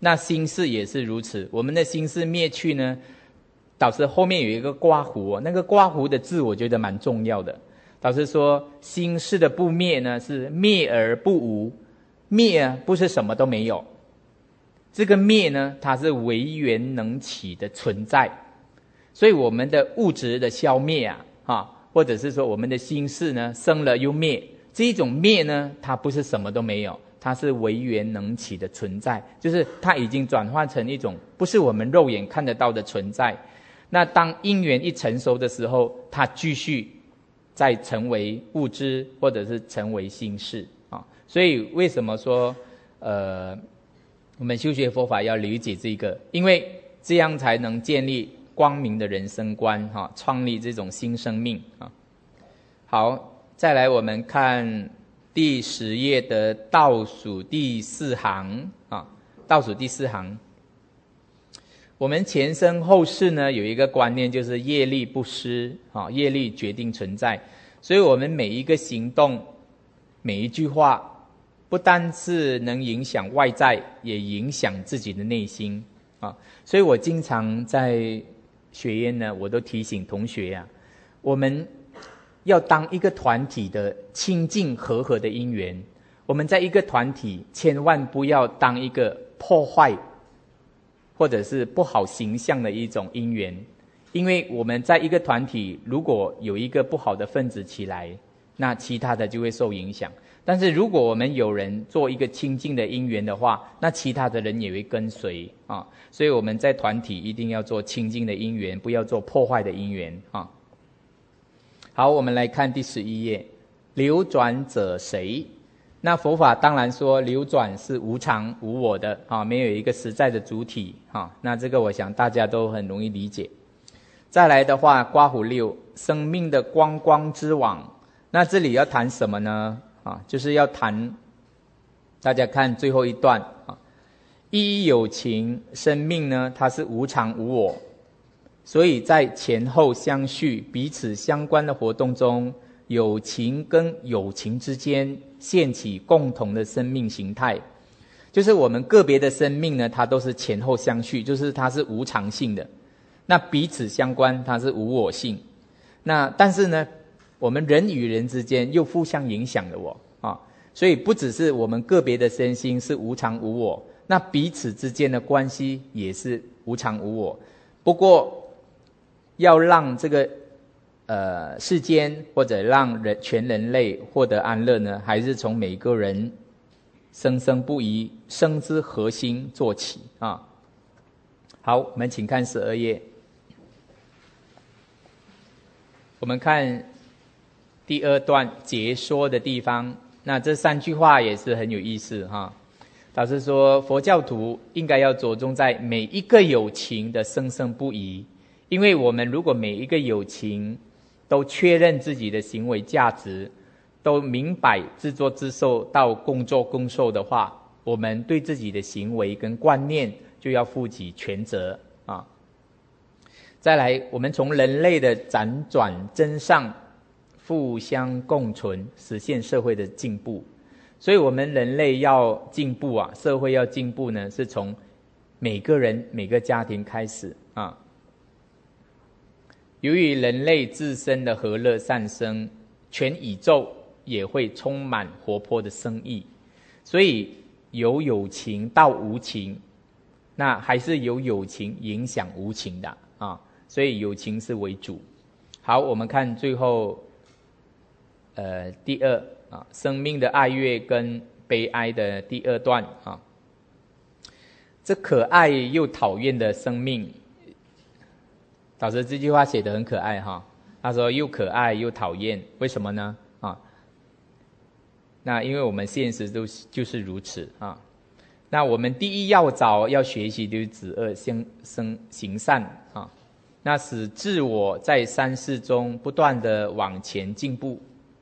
Speaker 1: 那心识也是如此。我们的心识灭去呢，导师后面有一个刮胡、哦，那个刮胡的字我觉得蛮重要的。导师说心识的不灭呢是灭而不无，灭啊不是什么都没有，这个灭呢它是唯缘能起的存在。所以我们的物质的消灭啊，啊或者是说我们的心识呢生了又灭，这一种灭呢它不是什么都没有，它是唯缘能起的存在，就是它已经转化成一种不是我们肉眼看得到的存在。那当因缘一成熟的时候，它继续再成为物质或者是成为心识啊。所以为什么说呃我们修学佛法要理解这个，因为这样才能建立光明的人生观哈，创立这种新生命啊。好，再来我们看第十页的倒数第四行啊，倒数第四行。我们前生后世呢有一个观念，就是业力不失啊，业力决定存在。所以我们每一个行动，每一句话，不单是能影响外在，也影响自己的内心啊。所以我经常在学院呢，我都提醒同学啊，我们要当一个团体的清净和合的因缘。我们在一个团体，千万不要当一个破坏或者是不好形象的一种因缘。因为我们在一个团体，如果有一个不好的分子起来，那其他的就会受影响。但是如果我们有人做一个清净的因缘的话，那其他的人也会跟随啊。所以我们在团体一定要做清净的因缘，不要做破坏的因缘啊。好，我们来看第十一页，流转者谁？那佛法当然说流转是无常无我的啊，没有一个实在的主体啊。那这个我想大家都很容易理解。再来的话，刮胡六，生命的光光之网。那这里要谈什么呢？啊，就是要谈，大家看最后一段啊，一有情，生命呢它是无常无我，所以在前后相续、彼此相关的活动中，有情跟有情之间现起共同的生命形态。就是我们个别的生命呢，它都是前后相续，就是它是无常性的。那彼此相关，它是无我性。那但是呢，我们人与人之间又互相影响的我啊，所以不只是我们个别的身心是无常无我，那彼此之间的关系也是无常无我。不过要让这个呃世间或者让人全人类获得安乐呢，还是从每个人生生不息、生之核心做起啊。好，我们请看十二页。我们看第二段解说的地方，那这三句话也是很有意思哈。导师说，佛教徒应该要着重在每一个有情的生生不息，因为我们如果每一个有情都确认自己的行为价值，都明白自作自受到共作共受的话，我们对自己的行为跟观念就要负起全责啊。再来，我们从人类的辗转真上互相共存，实现社会的进步。所以我们人类要进步啊，社会要进步呢，是从每个人每个家庭开始啊。由于人类自身的和乐善生，全宇宙也会充满活泼的生意。所以由有情到无情，那还是由有情影响无情的啊。所以有情是为主。好，我们看最后呃第二啊，生命的爱乐跟悲哀的第二段啊。这可爱又讨厌的生命，导师这句话写得很可爱哈。他说又可爱又讨厌，为什么呢？啊，那因为我们现实都就是如此啊。那我们第一要早要学习就是止恶生生行善啊。那使自我在三世中不断的往前进步，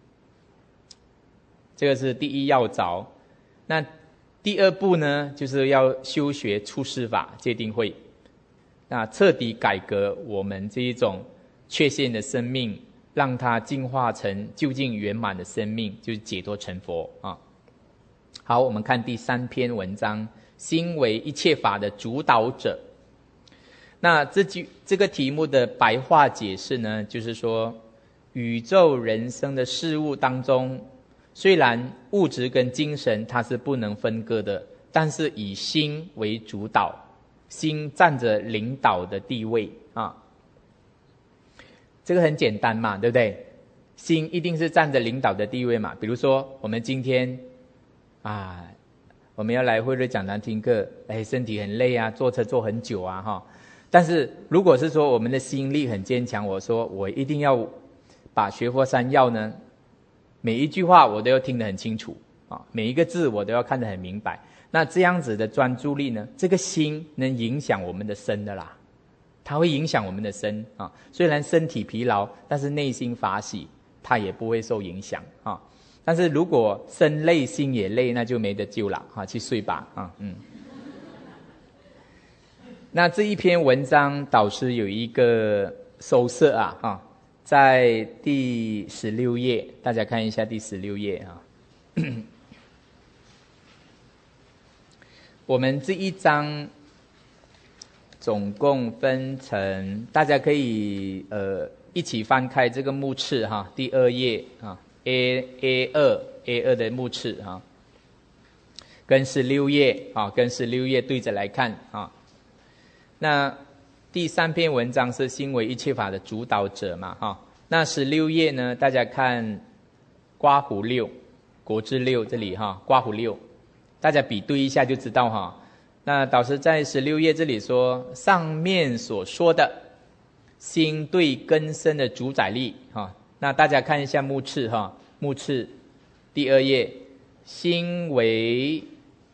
Speaker 1: 这个是第一要着。那第二步呢，就是要修学出世法戒定慧，那彻底改革我们这一种缺陷的生命，让它进化成究竟圆满的生命，就是解脱成佛啊。好，我们看第三篇文章， 心为一切法的主导者。那这句这个题目的白话解释呢，就是说宇宙人生的事物当中，虽然物质跟精神它是不能分割的，但是以心为主导，心占着领导的地位啊。这个很简单嘛，对不对？心一定是占着领导的地位嘛。比如说我们今天啊，我们要来慧瑞讲堂听课，哎，身体很累啊，坐车坐很久啊哈。但是如果是说我们的心力很坚强，我说我一定要把学佛三要呢，每一句话我都要听得很清楚啊，每一个字我都要看得很明白。那这样子的专注力呢，这个心能影响我们的身的啦，它会影响我们的身啊。虽然身体疲劳，但是内心法喜，它也不会受影响啊。但是如果身累心也累，那就没得救了啊，去睡吧啊，嗯。那这一篇文章导师有一个收摄啊，哈，在第十六页，大家看一下第十六页啊。我们这一章总共分成，大家可以呃一起翻开这个目次哈，第二页啊 ，A A 二 A 二的目次哈，跟十六页啊，跟十六页对着来看啊。那第三篇文章是心为一切法的主导者嘛，哈。那十六页呢，大家看刮胡六，国字六这里哈，刮胡六，大家比对一下就知道哈。那导师在十六页这里说，上面所说的心对根身的主宰力哈。那大家看一下目次哈，目次第二页，心为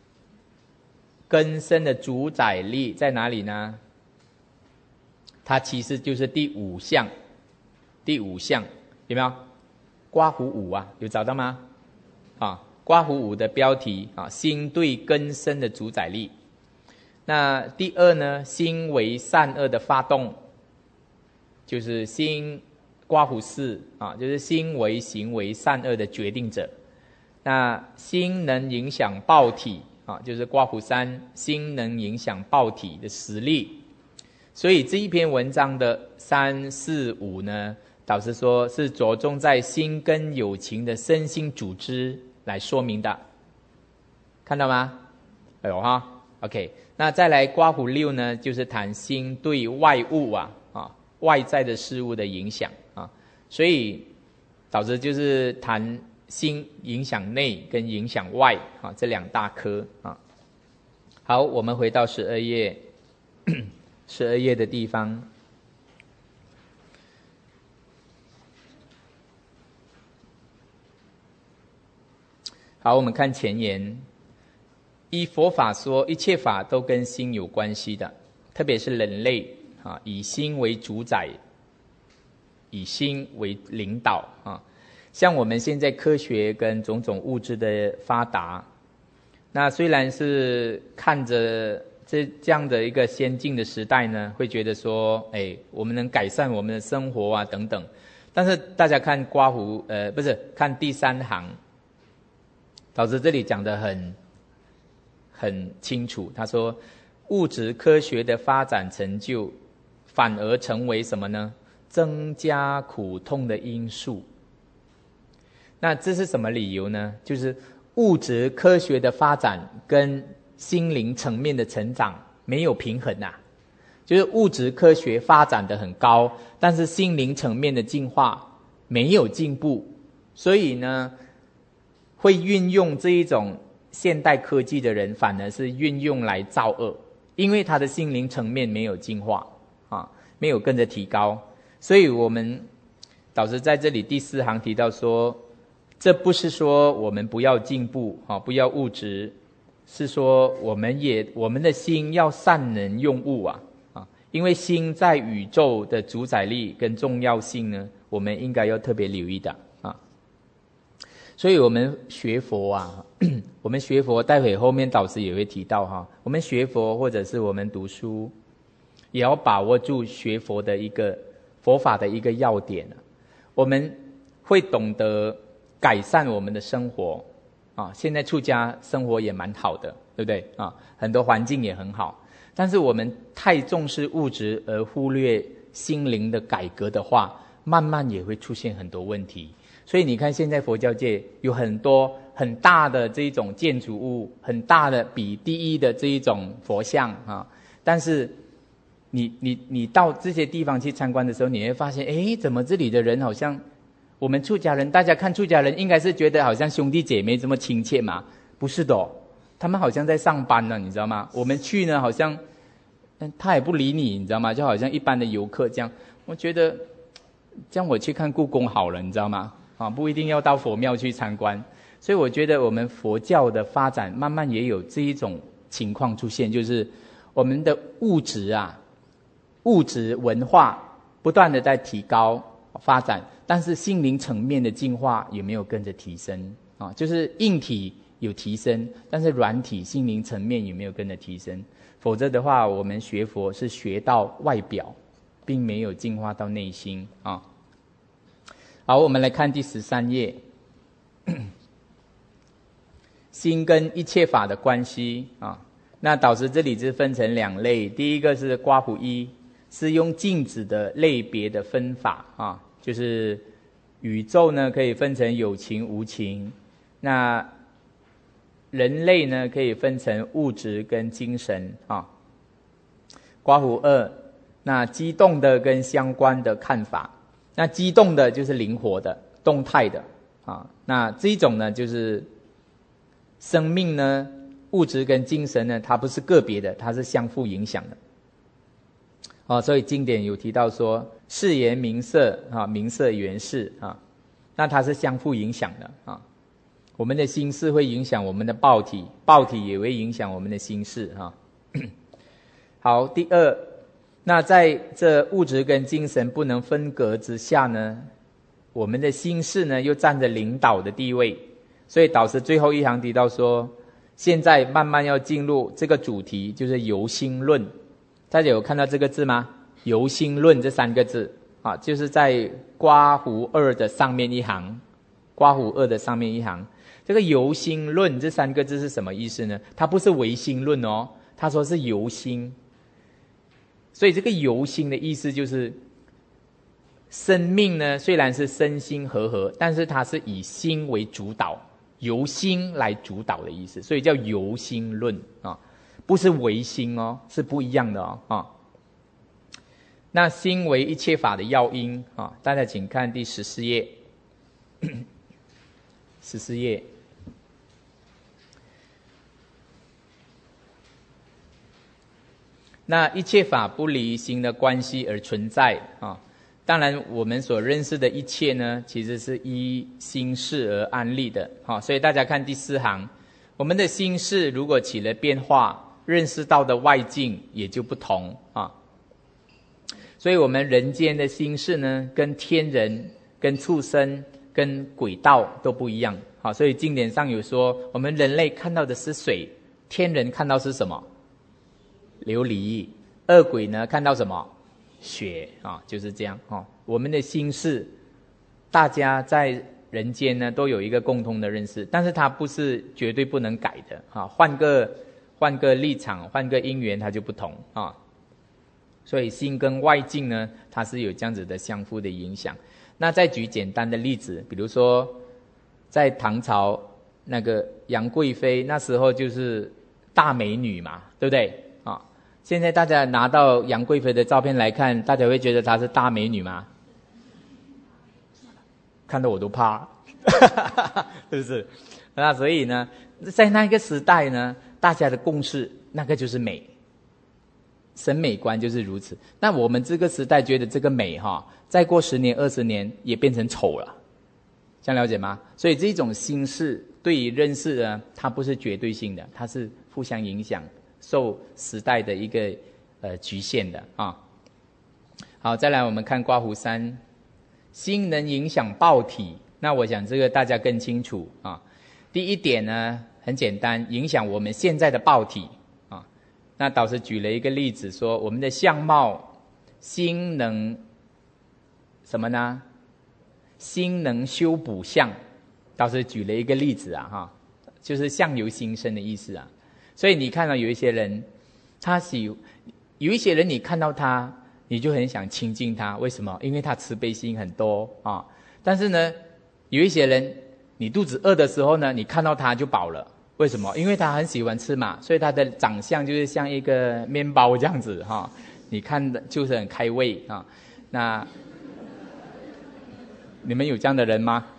Speaker 1: 根身的主宰力在哪里呢？它其实就是第五项，第五项有没有？刮胡五啊，有找到吗？啊，刮胡五的标题啊，心对根身的主宰力。那第二呢，心为善恶的发动，就是心刮胡四啊，就是心为行为善恶的决定者。那心能影响报体。啊，就是刮胡三，心能影响报体的实力。所以这一篇文章的三四五呢，导师说是着重在心跟有情的身心组织来说明的，看到吗？有哈 ，OK。那再来刮胡六呢，就是谈心对外物啊啊外在的事物的影响啊，所以导致就是谈心影响内跟影响外啊，这两大科啊。好，我们回到十二页，十二页的地方。好，我们看前言。依佛法说，一切法都跟心有关系的，特别是人类啊，以心为主宰，以心为领导啊。像我们现在科学跟种种物质的发达，那虽然是看着这这样的一个先进的时代呢，会觉得说，哎，我们能改善我们的生活啊等等。但是大家看刮胡，呃，不是看第三行，导致这里讲得很很清楚。他说，物质科学的发展成就，反而成为什么呢？增加苦痛的因素。那这是什么理由呢？就是物质科学的发展跟心灵层面的成长没有平衡啊。就是物质科学发展得很高，但是心灵层面的进化没有进步，所以呢，会运用这一种现代科技的人，反而是运用来造恶，因为他的心灵层面没有进化啊，没有跟着提高。所以我们导师在这里第四行提到说，这不是说我们不要进步啊，不要物质，是说我们也我们的心要善能用物啊啊，因为心在宇宙的主宰力跟重要性呢，我们应该要特别留意的啊。所以我们学佛啊，我们学佛，待会后面导师也会提到哈，我们学佛或者是我们读书，也要把握住学佛的一个佛法的一个要点啊，我们会懂得改善我们的生活啊，现在出家生活也蛮好的，对对不对啊？很多环境也很好，但是我们太重视物质而忽略心灵的改革的话，慢慢也会出现很多问题。所以你看现在佛教界有很多很大的这一种建筑物，很大的比第一的这一种佛像啊，但是你你你到这些地方去参观的时候，你会发现，诶，怎么这里的人好像我们出家人，大家看出家人应该是觉得好像兄弟姐妹这么亲切嘛？不是的哦，他们好像在上班呢，你知道吗？我们去呢，好像他也不理你，你知道吗？就好像一般的游客这样。我觉得这样我去看故宫好了，你知道吗？啊，不一定要到佛庙去参观。所以我觉得我们佛教的发展慢慢也有这一种情况出现，就是我们的物质啊，物质文化不断的在提高发展，但是心灵层面的进化有没有跟着提升啊？就是硬体有提升，但是软体心灵层面有没有跟着提升？否则的话，我们学佛是学到外表，并没有进化到内心啊。好，我们来看第十三页，心跟一切法的关系啊。那导师这里是分成两类，第一个是刮胡一，是用镜子的类别的分法啊，就是宇宙呢可以分成有情无情，那人类呢可以分成物质跟精神啊。刮胡二，那激动的跟相关的看法。那激动的就是灵活的、动态的啊。那这一种呢，就是生命呢、物质跟精神呢，它不是个别的，它是相互影响的。啊，所以经典有提到说，视言名色啊，名色缘事啊，那它是相互影响的啊。我们的心事会影响我们的报体，报体也会影响我们的心事啊。好，第二。那在这物质跟精神不能分割之下呢，我们的心事呢又占着领导的地位。所以导师最后一行提到说，现在慢慢要进入这个主题，就是由心论。大家有看到这个字吗？由心论这三个字啊，就是在刮胡二的上面一行，刮胡二的上面一行。这个由心论这三个字是什么意思呢？它不是唯心论哦，他说是由心。所以这个由心的意思就是，生命呢虽然是身心合合，但是它是以心为主导，由心来主导的意思，所以叫由心论啊，不是唯心哦，是不一样的哦啊。那心为一切法的要因啊，大家请看第十四页，十四页。那一切法不离心的关系而存在啊。当然我们所认识的一切呢，其实是依心事而安立的啊。所以大家看第四行，我们的心事如果起了变化，认识到的外境也就不同啊。所以我们人间的心事呢，跟天人、跟畜生、跟鬼道都不一样啊。所以经典上有说，我们人类看到的是水，天人看到是什么？琉璃。恶鬼呢看到什么？血啊，就是这样啊。我们的心事，大家在人间呢都有一个共同的认识，但是它不是绝对不能改的啊。换个换个立场，换个因缘，它就不同啊。所以心跟外境呢，它是有这样子的相互的影响。那再举简单的例子，比如说在唐朝那个杨贵妃，那时候就是大美女嘛，对不对？现在大家拿到杨贵妃的照片来看，大家会觉得她是大美女吗？看得我都怕，是不是？那所以呢，在那个时代呢，大家的共识那个就是美，审美观就是如此。那我们这个时代觉得这个美哈，再过十年二十年也变成丑了，这样了解吗？所以这种心事对于认识呢，它不是绝对性的，它是互相影响。受时代的一个呃局限的啊。好，再来我们看刮胡三，心能影响报体。那我想这个大家更清楚啊。第一点呢，很简单，影响我们现在的报体啊。那导师举了一个例子说，我们的相貌，心能什么呢？心能修补相。导师举了一个例子啊，哈，就是相由心生的意思啊。 所以你看到有一些人，他喜有一些人，你看到他，你就很想亲近他，为什么？因为他慈悲心很多啊。但是呢，有一些人，你肚子饿的时候呢，你看到他就饱了，为什么？因为他很喜欢吃嘛，所以他的长相就是像一个面包这样子哈，你看的就是很开胃啊。那你们有这样的人吗？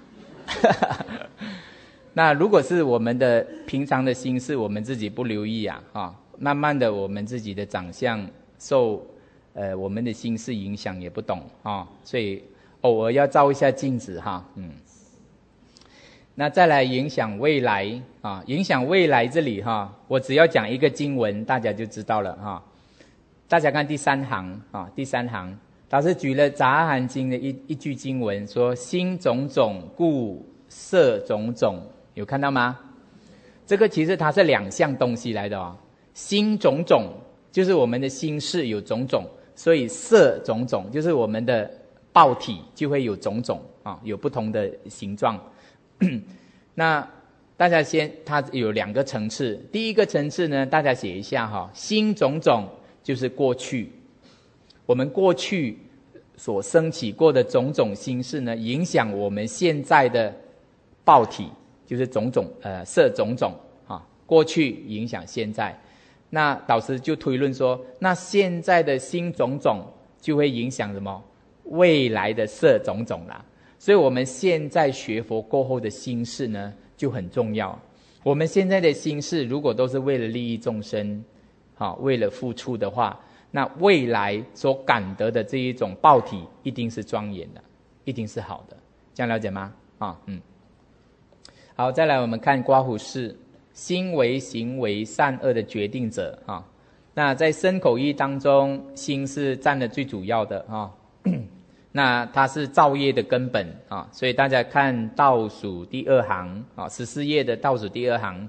Speaker 1: 那如果是我们的平常的心事，我们自己不留意啊，啊，慢慢的我们自己的长相受呃我们的心事影响也不懂啊，所以偶尔要照一下镜子哈，嗯。那再来影响未来啊，影响未来这里哈，我只要讲一个经文，大家就知道了哈。大家看第三行啊，第三行，导师举了《杂含经》的一一句经文，说心种种，故色种种。有看到吗？这个其实它是两项东西来的哦。心种种就是我们的心事有种种，所以色种种就是我们的报体就会有种种啊，有不同的形状。那大家先，它有两个层次。第一个层次呢，大家写一下哈，心种种就是过去，我们过去所升起过的种种心事呢，影响我们现在的报体。就是种种呃色种种啊，过去影响现在，那导师就推论说，那现在的心种种就会影响什么？未来的色种种啦。所以我们现在学佛过后的心事呢就很重要。我们现在的心事如果都是为了利益众生，啊，为了付出的话，那未来所感得的这一种报体一定是庄严的，一定是好的。这样了解吗？啊，嗯。好，再来我们看刮胡式，心为行为善恶的决定者啊。那在身口意当中，心是占了最主要的啊。那它是造业的根本啊，所以大家看倒数第二行啊，十四页的倒数第二行。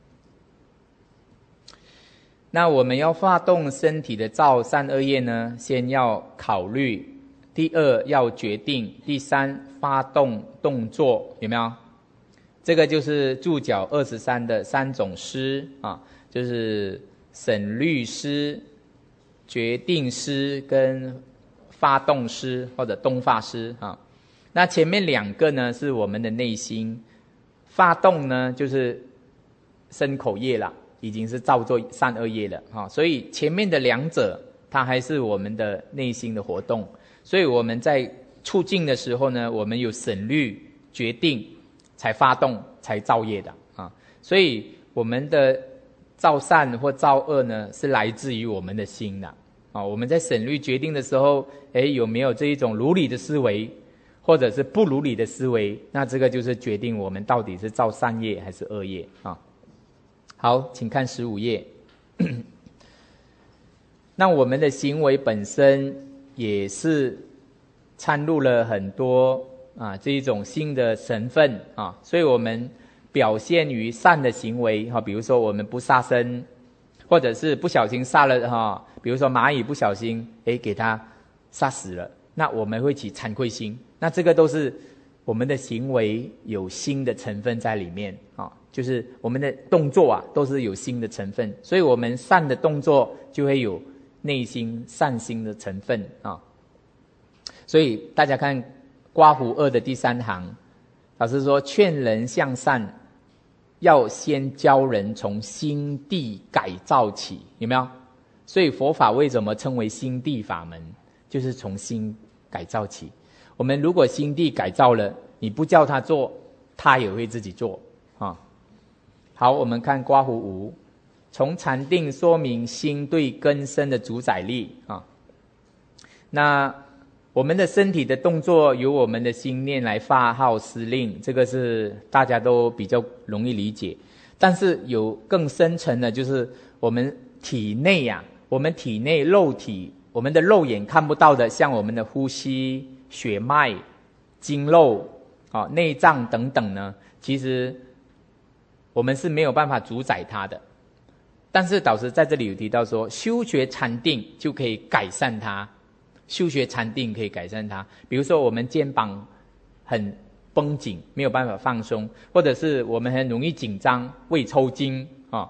Speaker 1: 那我们要发动身体的造善恶业呢，先要考虑，第二要决定，第三发动动作，有没有？这个就是注脚二十三的三种思啊，就是审虑思、决定思跟发动思或者动发思啊。那前面两个呢是我们的内心，发动呢就是身口业了，已经是造作善恶业了啊。所以前面的两者它还是我们的内心的活动，所以我们在促进的时候呢，我们有审虑、决定。才发动才造业的啊，所以我们的造善或造恶呢，是来自于我们的心的啊。我们在审虑决定的时候，诶，有没有这一种如理的思维，或者是不如理的思维？那这个就是决定我们到底是造善业还是恶业啊。好，请看十五页。那我们的行为本身也是掺入了很多。啊，这一种新的成分啊，所以我们表现于善的行为哈，比如说我们不杀生，或者是不小心杀了哈，比如说蚂蚁不小心诶给它杀死了，那我们会起惭愧心，那这个都是我们的行为有新的成分在里面啊，就是我们的动作啊都是有新的成分，所以我们善的动作就会有内心善心的成分啊，所以大家看。刮胡二的第三行，老师说劝人向善，要先教人从心地改造起，有没有？所以佛法为什么称为心地法门？就是从心改造起。我们如果心地改造了，你不叫他做，他也会自己做啊。好，我们看刮胡五，从禅定说明心对根身的主宰力啊。那我们的身体的动作由我们的心念来发号施令，这个是大家都比较容易理解。但是有更深层的，就是我们体内呀、啊，我们体内肉体，我们的肉眼看不到的，像我们的呼吸、血脉、经肉、啊内脏等等呢，其实我们是没有办法主宰它的。但是导师在这里有提到说，修学禅定就可以改善它。修学禅定可以改善它，比如说我们肩膀很绷紧，没有办法放松，或者是我们很容易紧张、胃抽筋啊。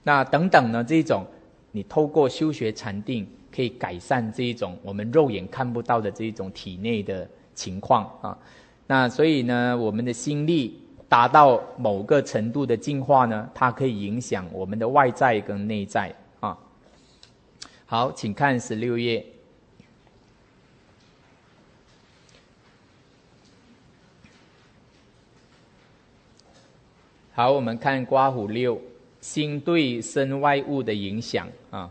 Speaker 1: 那等等呢，这种你透过修学禅定，可以改善这一种我们肉眼看不到的这一种体内的情况啊。那所以呢，我们的心力达到某个程度的进化呢，它可以影响我们的外在跟内在啊。好，请看十六页。好，我们看刮胡六，心对身外物的影响啊。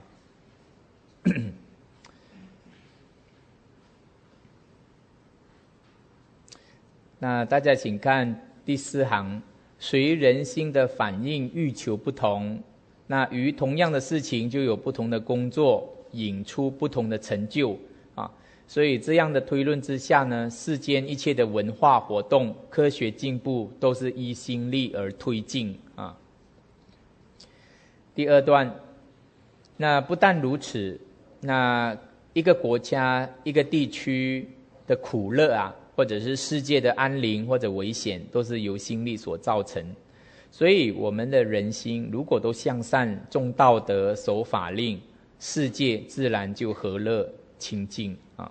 Speaker 1: 那大家请看第四行，随人心的反应欲求不同，那于同样的事情就有不同的工作，引出不同的成就啊。所以这样的推论之下呢，世间一切的文化活动、科学进步都是依心力而推进啊。第二段，那不但如此，那一个国家、一个地区的苦乐啊，或者是世界的安宁或者危险，都是由心力所造成。所以我们的人心如果都向善、重道德、守法令，世界自然就和乐清净啊。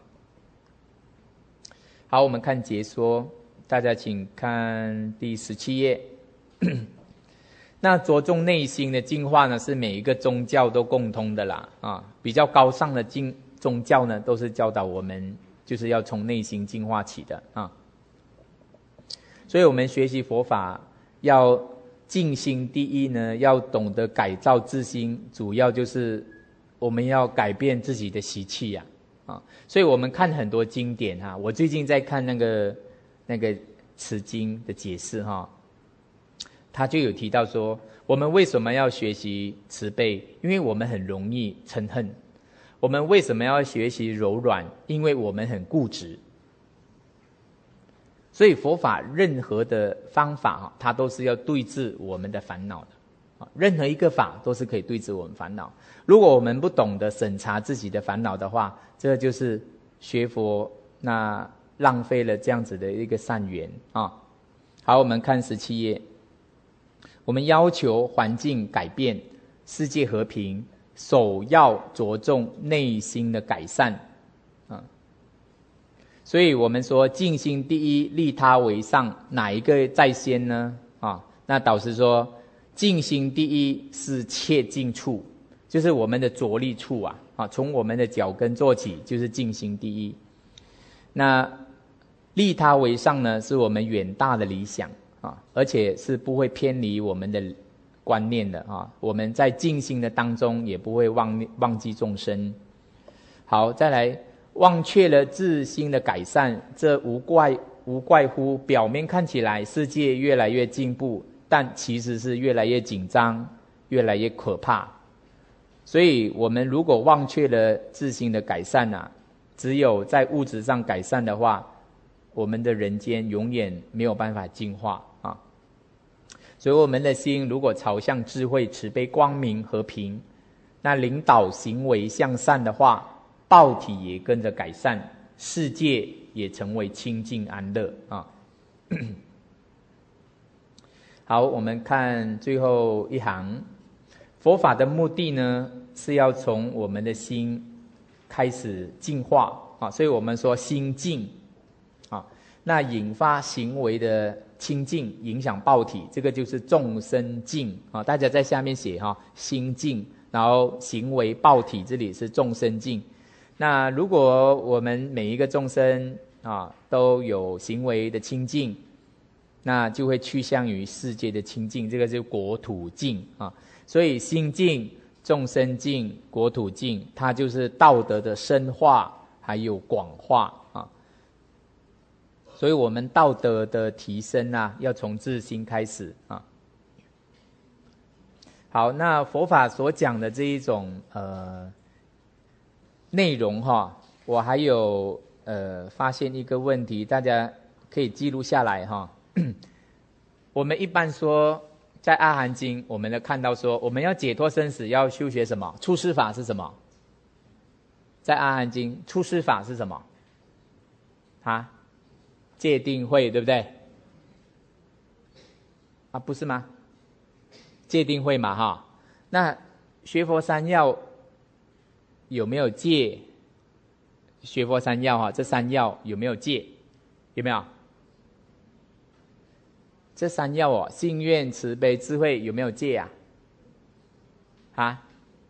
Speaker 1: 好，我们看解说，大家请看第十七页。那着重内心的净化呢，是每一个宗教都共通的啦啊。比较高尚的宗宗教呢，都是教导我们就是要从内心净化起的啊。所以我们学习佛法要静心第一呢，要懂得改造自心，主要就是我们要改变自己的习气呀啊。所以我们看很多经典哈，我最近在看那个那个慈经的解释哈，他就有提到说，我们为什么要学习慈悲？因为我们很容易嗔恨。我们为什么要学习柔软？因为我们很固执。所以佛法任何的方法它都是要对治我们的烦恼的，任何一个法都是可以对治我们烦恼。如果我们不懂得审查自己的烦恼的话，这就是学佛那浪费了这样子的一个善缘啊。好，我们看十七页，我们要求环境改变，世界和平，首要着重内心的改善啊。所以我们说静心第一，利他为上，哪一个在先呢？啊，那导师说静心第一是切近处，就是我们的着力处啊，啊，从我们的脚跟做起，就是静心第一。那利他为上呢，是我们远大的理想啊，而且是不会偏离我们的观念的啊。我们在静心的当中，也不会忘忘记众生。好，再来。忘却了自心的改善，这无怪无怪乎表面看起来世界越来越进步，但其实是越来越紧张，越来越可怕。所以我们如果忘却了自心的改善啊，只有在物质上改善的话，我们的人间永远没有办法净化啊。所以我们的心如果朝向智慧、慈悲、光明、和平，那领导行为向善的话，道体也跟着改善，世界也成为清净安乐啊。好，我们看最后一行，佛法的目的呢，是要从我们的心开始净化啊，所以我们说心净啊，那引发行为的清净，影响报体，这个就是众生净啊。大家在下面写哈，心净，然后行为报体，这里是众生净。那如果我们每一个众生啊都有行为的清净，那就会趋向于世界的清净，这个就是国土净啊。所以心净、众生净、国土净，它就是道德的深化还有广化啊。所以我们道德的提升啊，要从自心开始啊。好，那佛法所讲的这一种呃。内容哈，我还有呃发现一个问题，大家可以记录下来哈。我们一般说在阿含经，我们都看到说，我们要解脱生死，要修学什么？出世法是什么？在阿含经，出世法是什么？啊，戒定慧，对不对？啊，不是吗？戒定慧嘛哈。 那学佛三要有没有戒？学佛三要哈，这三要有没有戒？有没有？这三要哦，信愿慈悲智慧有没有戒啊？啊？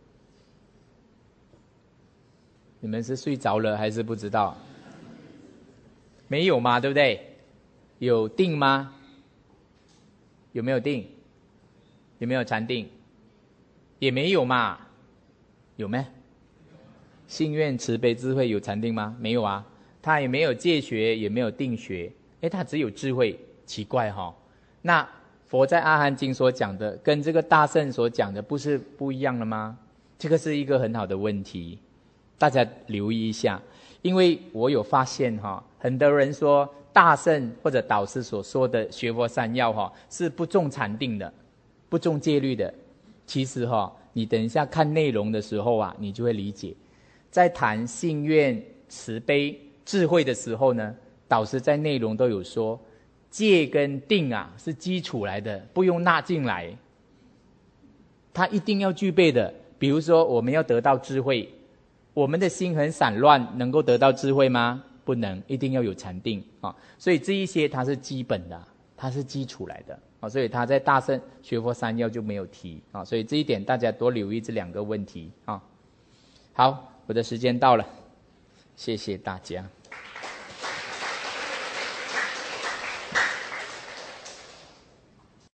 Speaker 1: 你们是睡着了还是不知道？没有嘛，对不对？有定吗？有没有定？有没有禅定？也没有嘛。有没？信愿慈悲智慧有禅定吗？没有啊。他也没有戒学，也没有定学，诶，他只有智慧，奇怪哈、哦。那佛在阿含经所讲的，跟这个大乘所讲的不是不一样了吗？这个是一个很好的问题，大家留意一下。因为我有发现哈，很多人说大乘或者导师所说的学佛三要哈，是不重禅定的，不重戒律的。其实哈，你等一下看内容的时候啊，你就会理解。在谈信愿慈悲智慧的时候呢，导师在内容都有说，戒跟定啊是基础来的，不用纳进来，它一定要具备的。比如说我们要得到智慧，我们的心很散乱，能够得到智慧吗？不能，一定要有禅定啊。所以这一些它是基本的，它是基础来的啊。所以他在大乘学佛三要就没有提啊。所以这一点大家多留意这两个问题啊。好，我的时间到了，谢谢大家。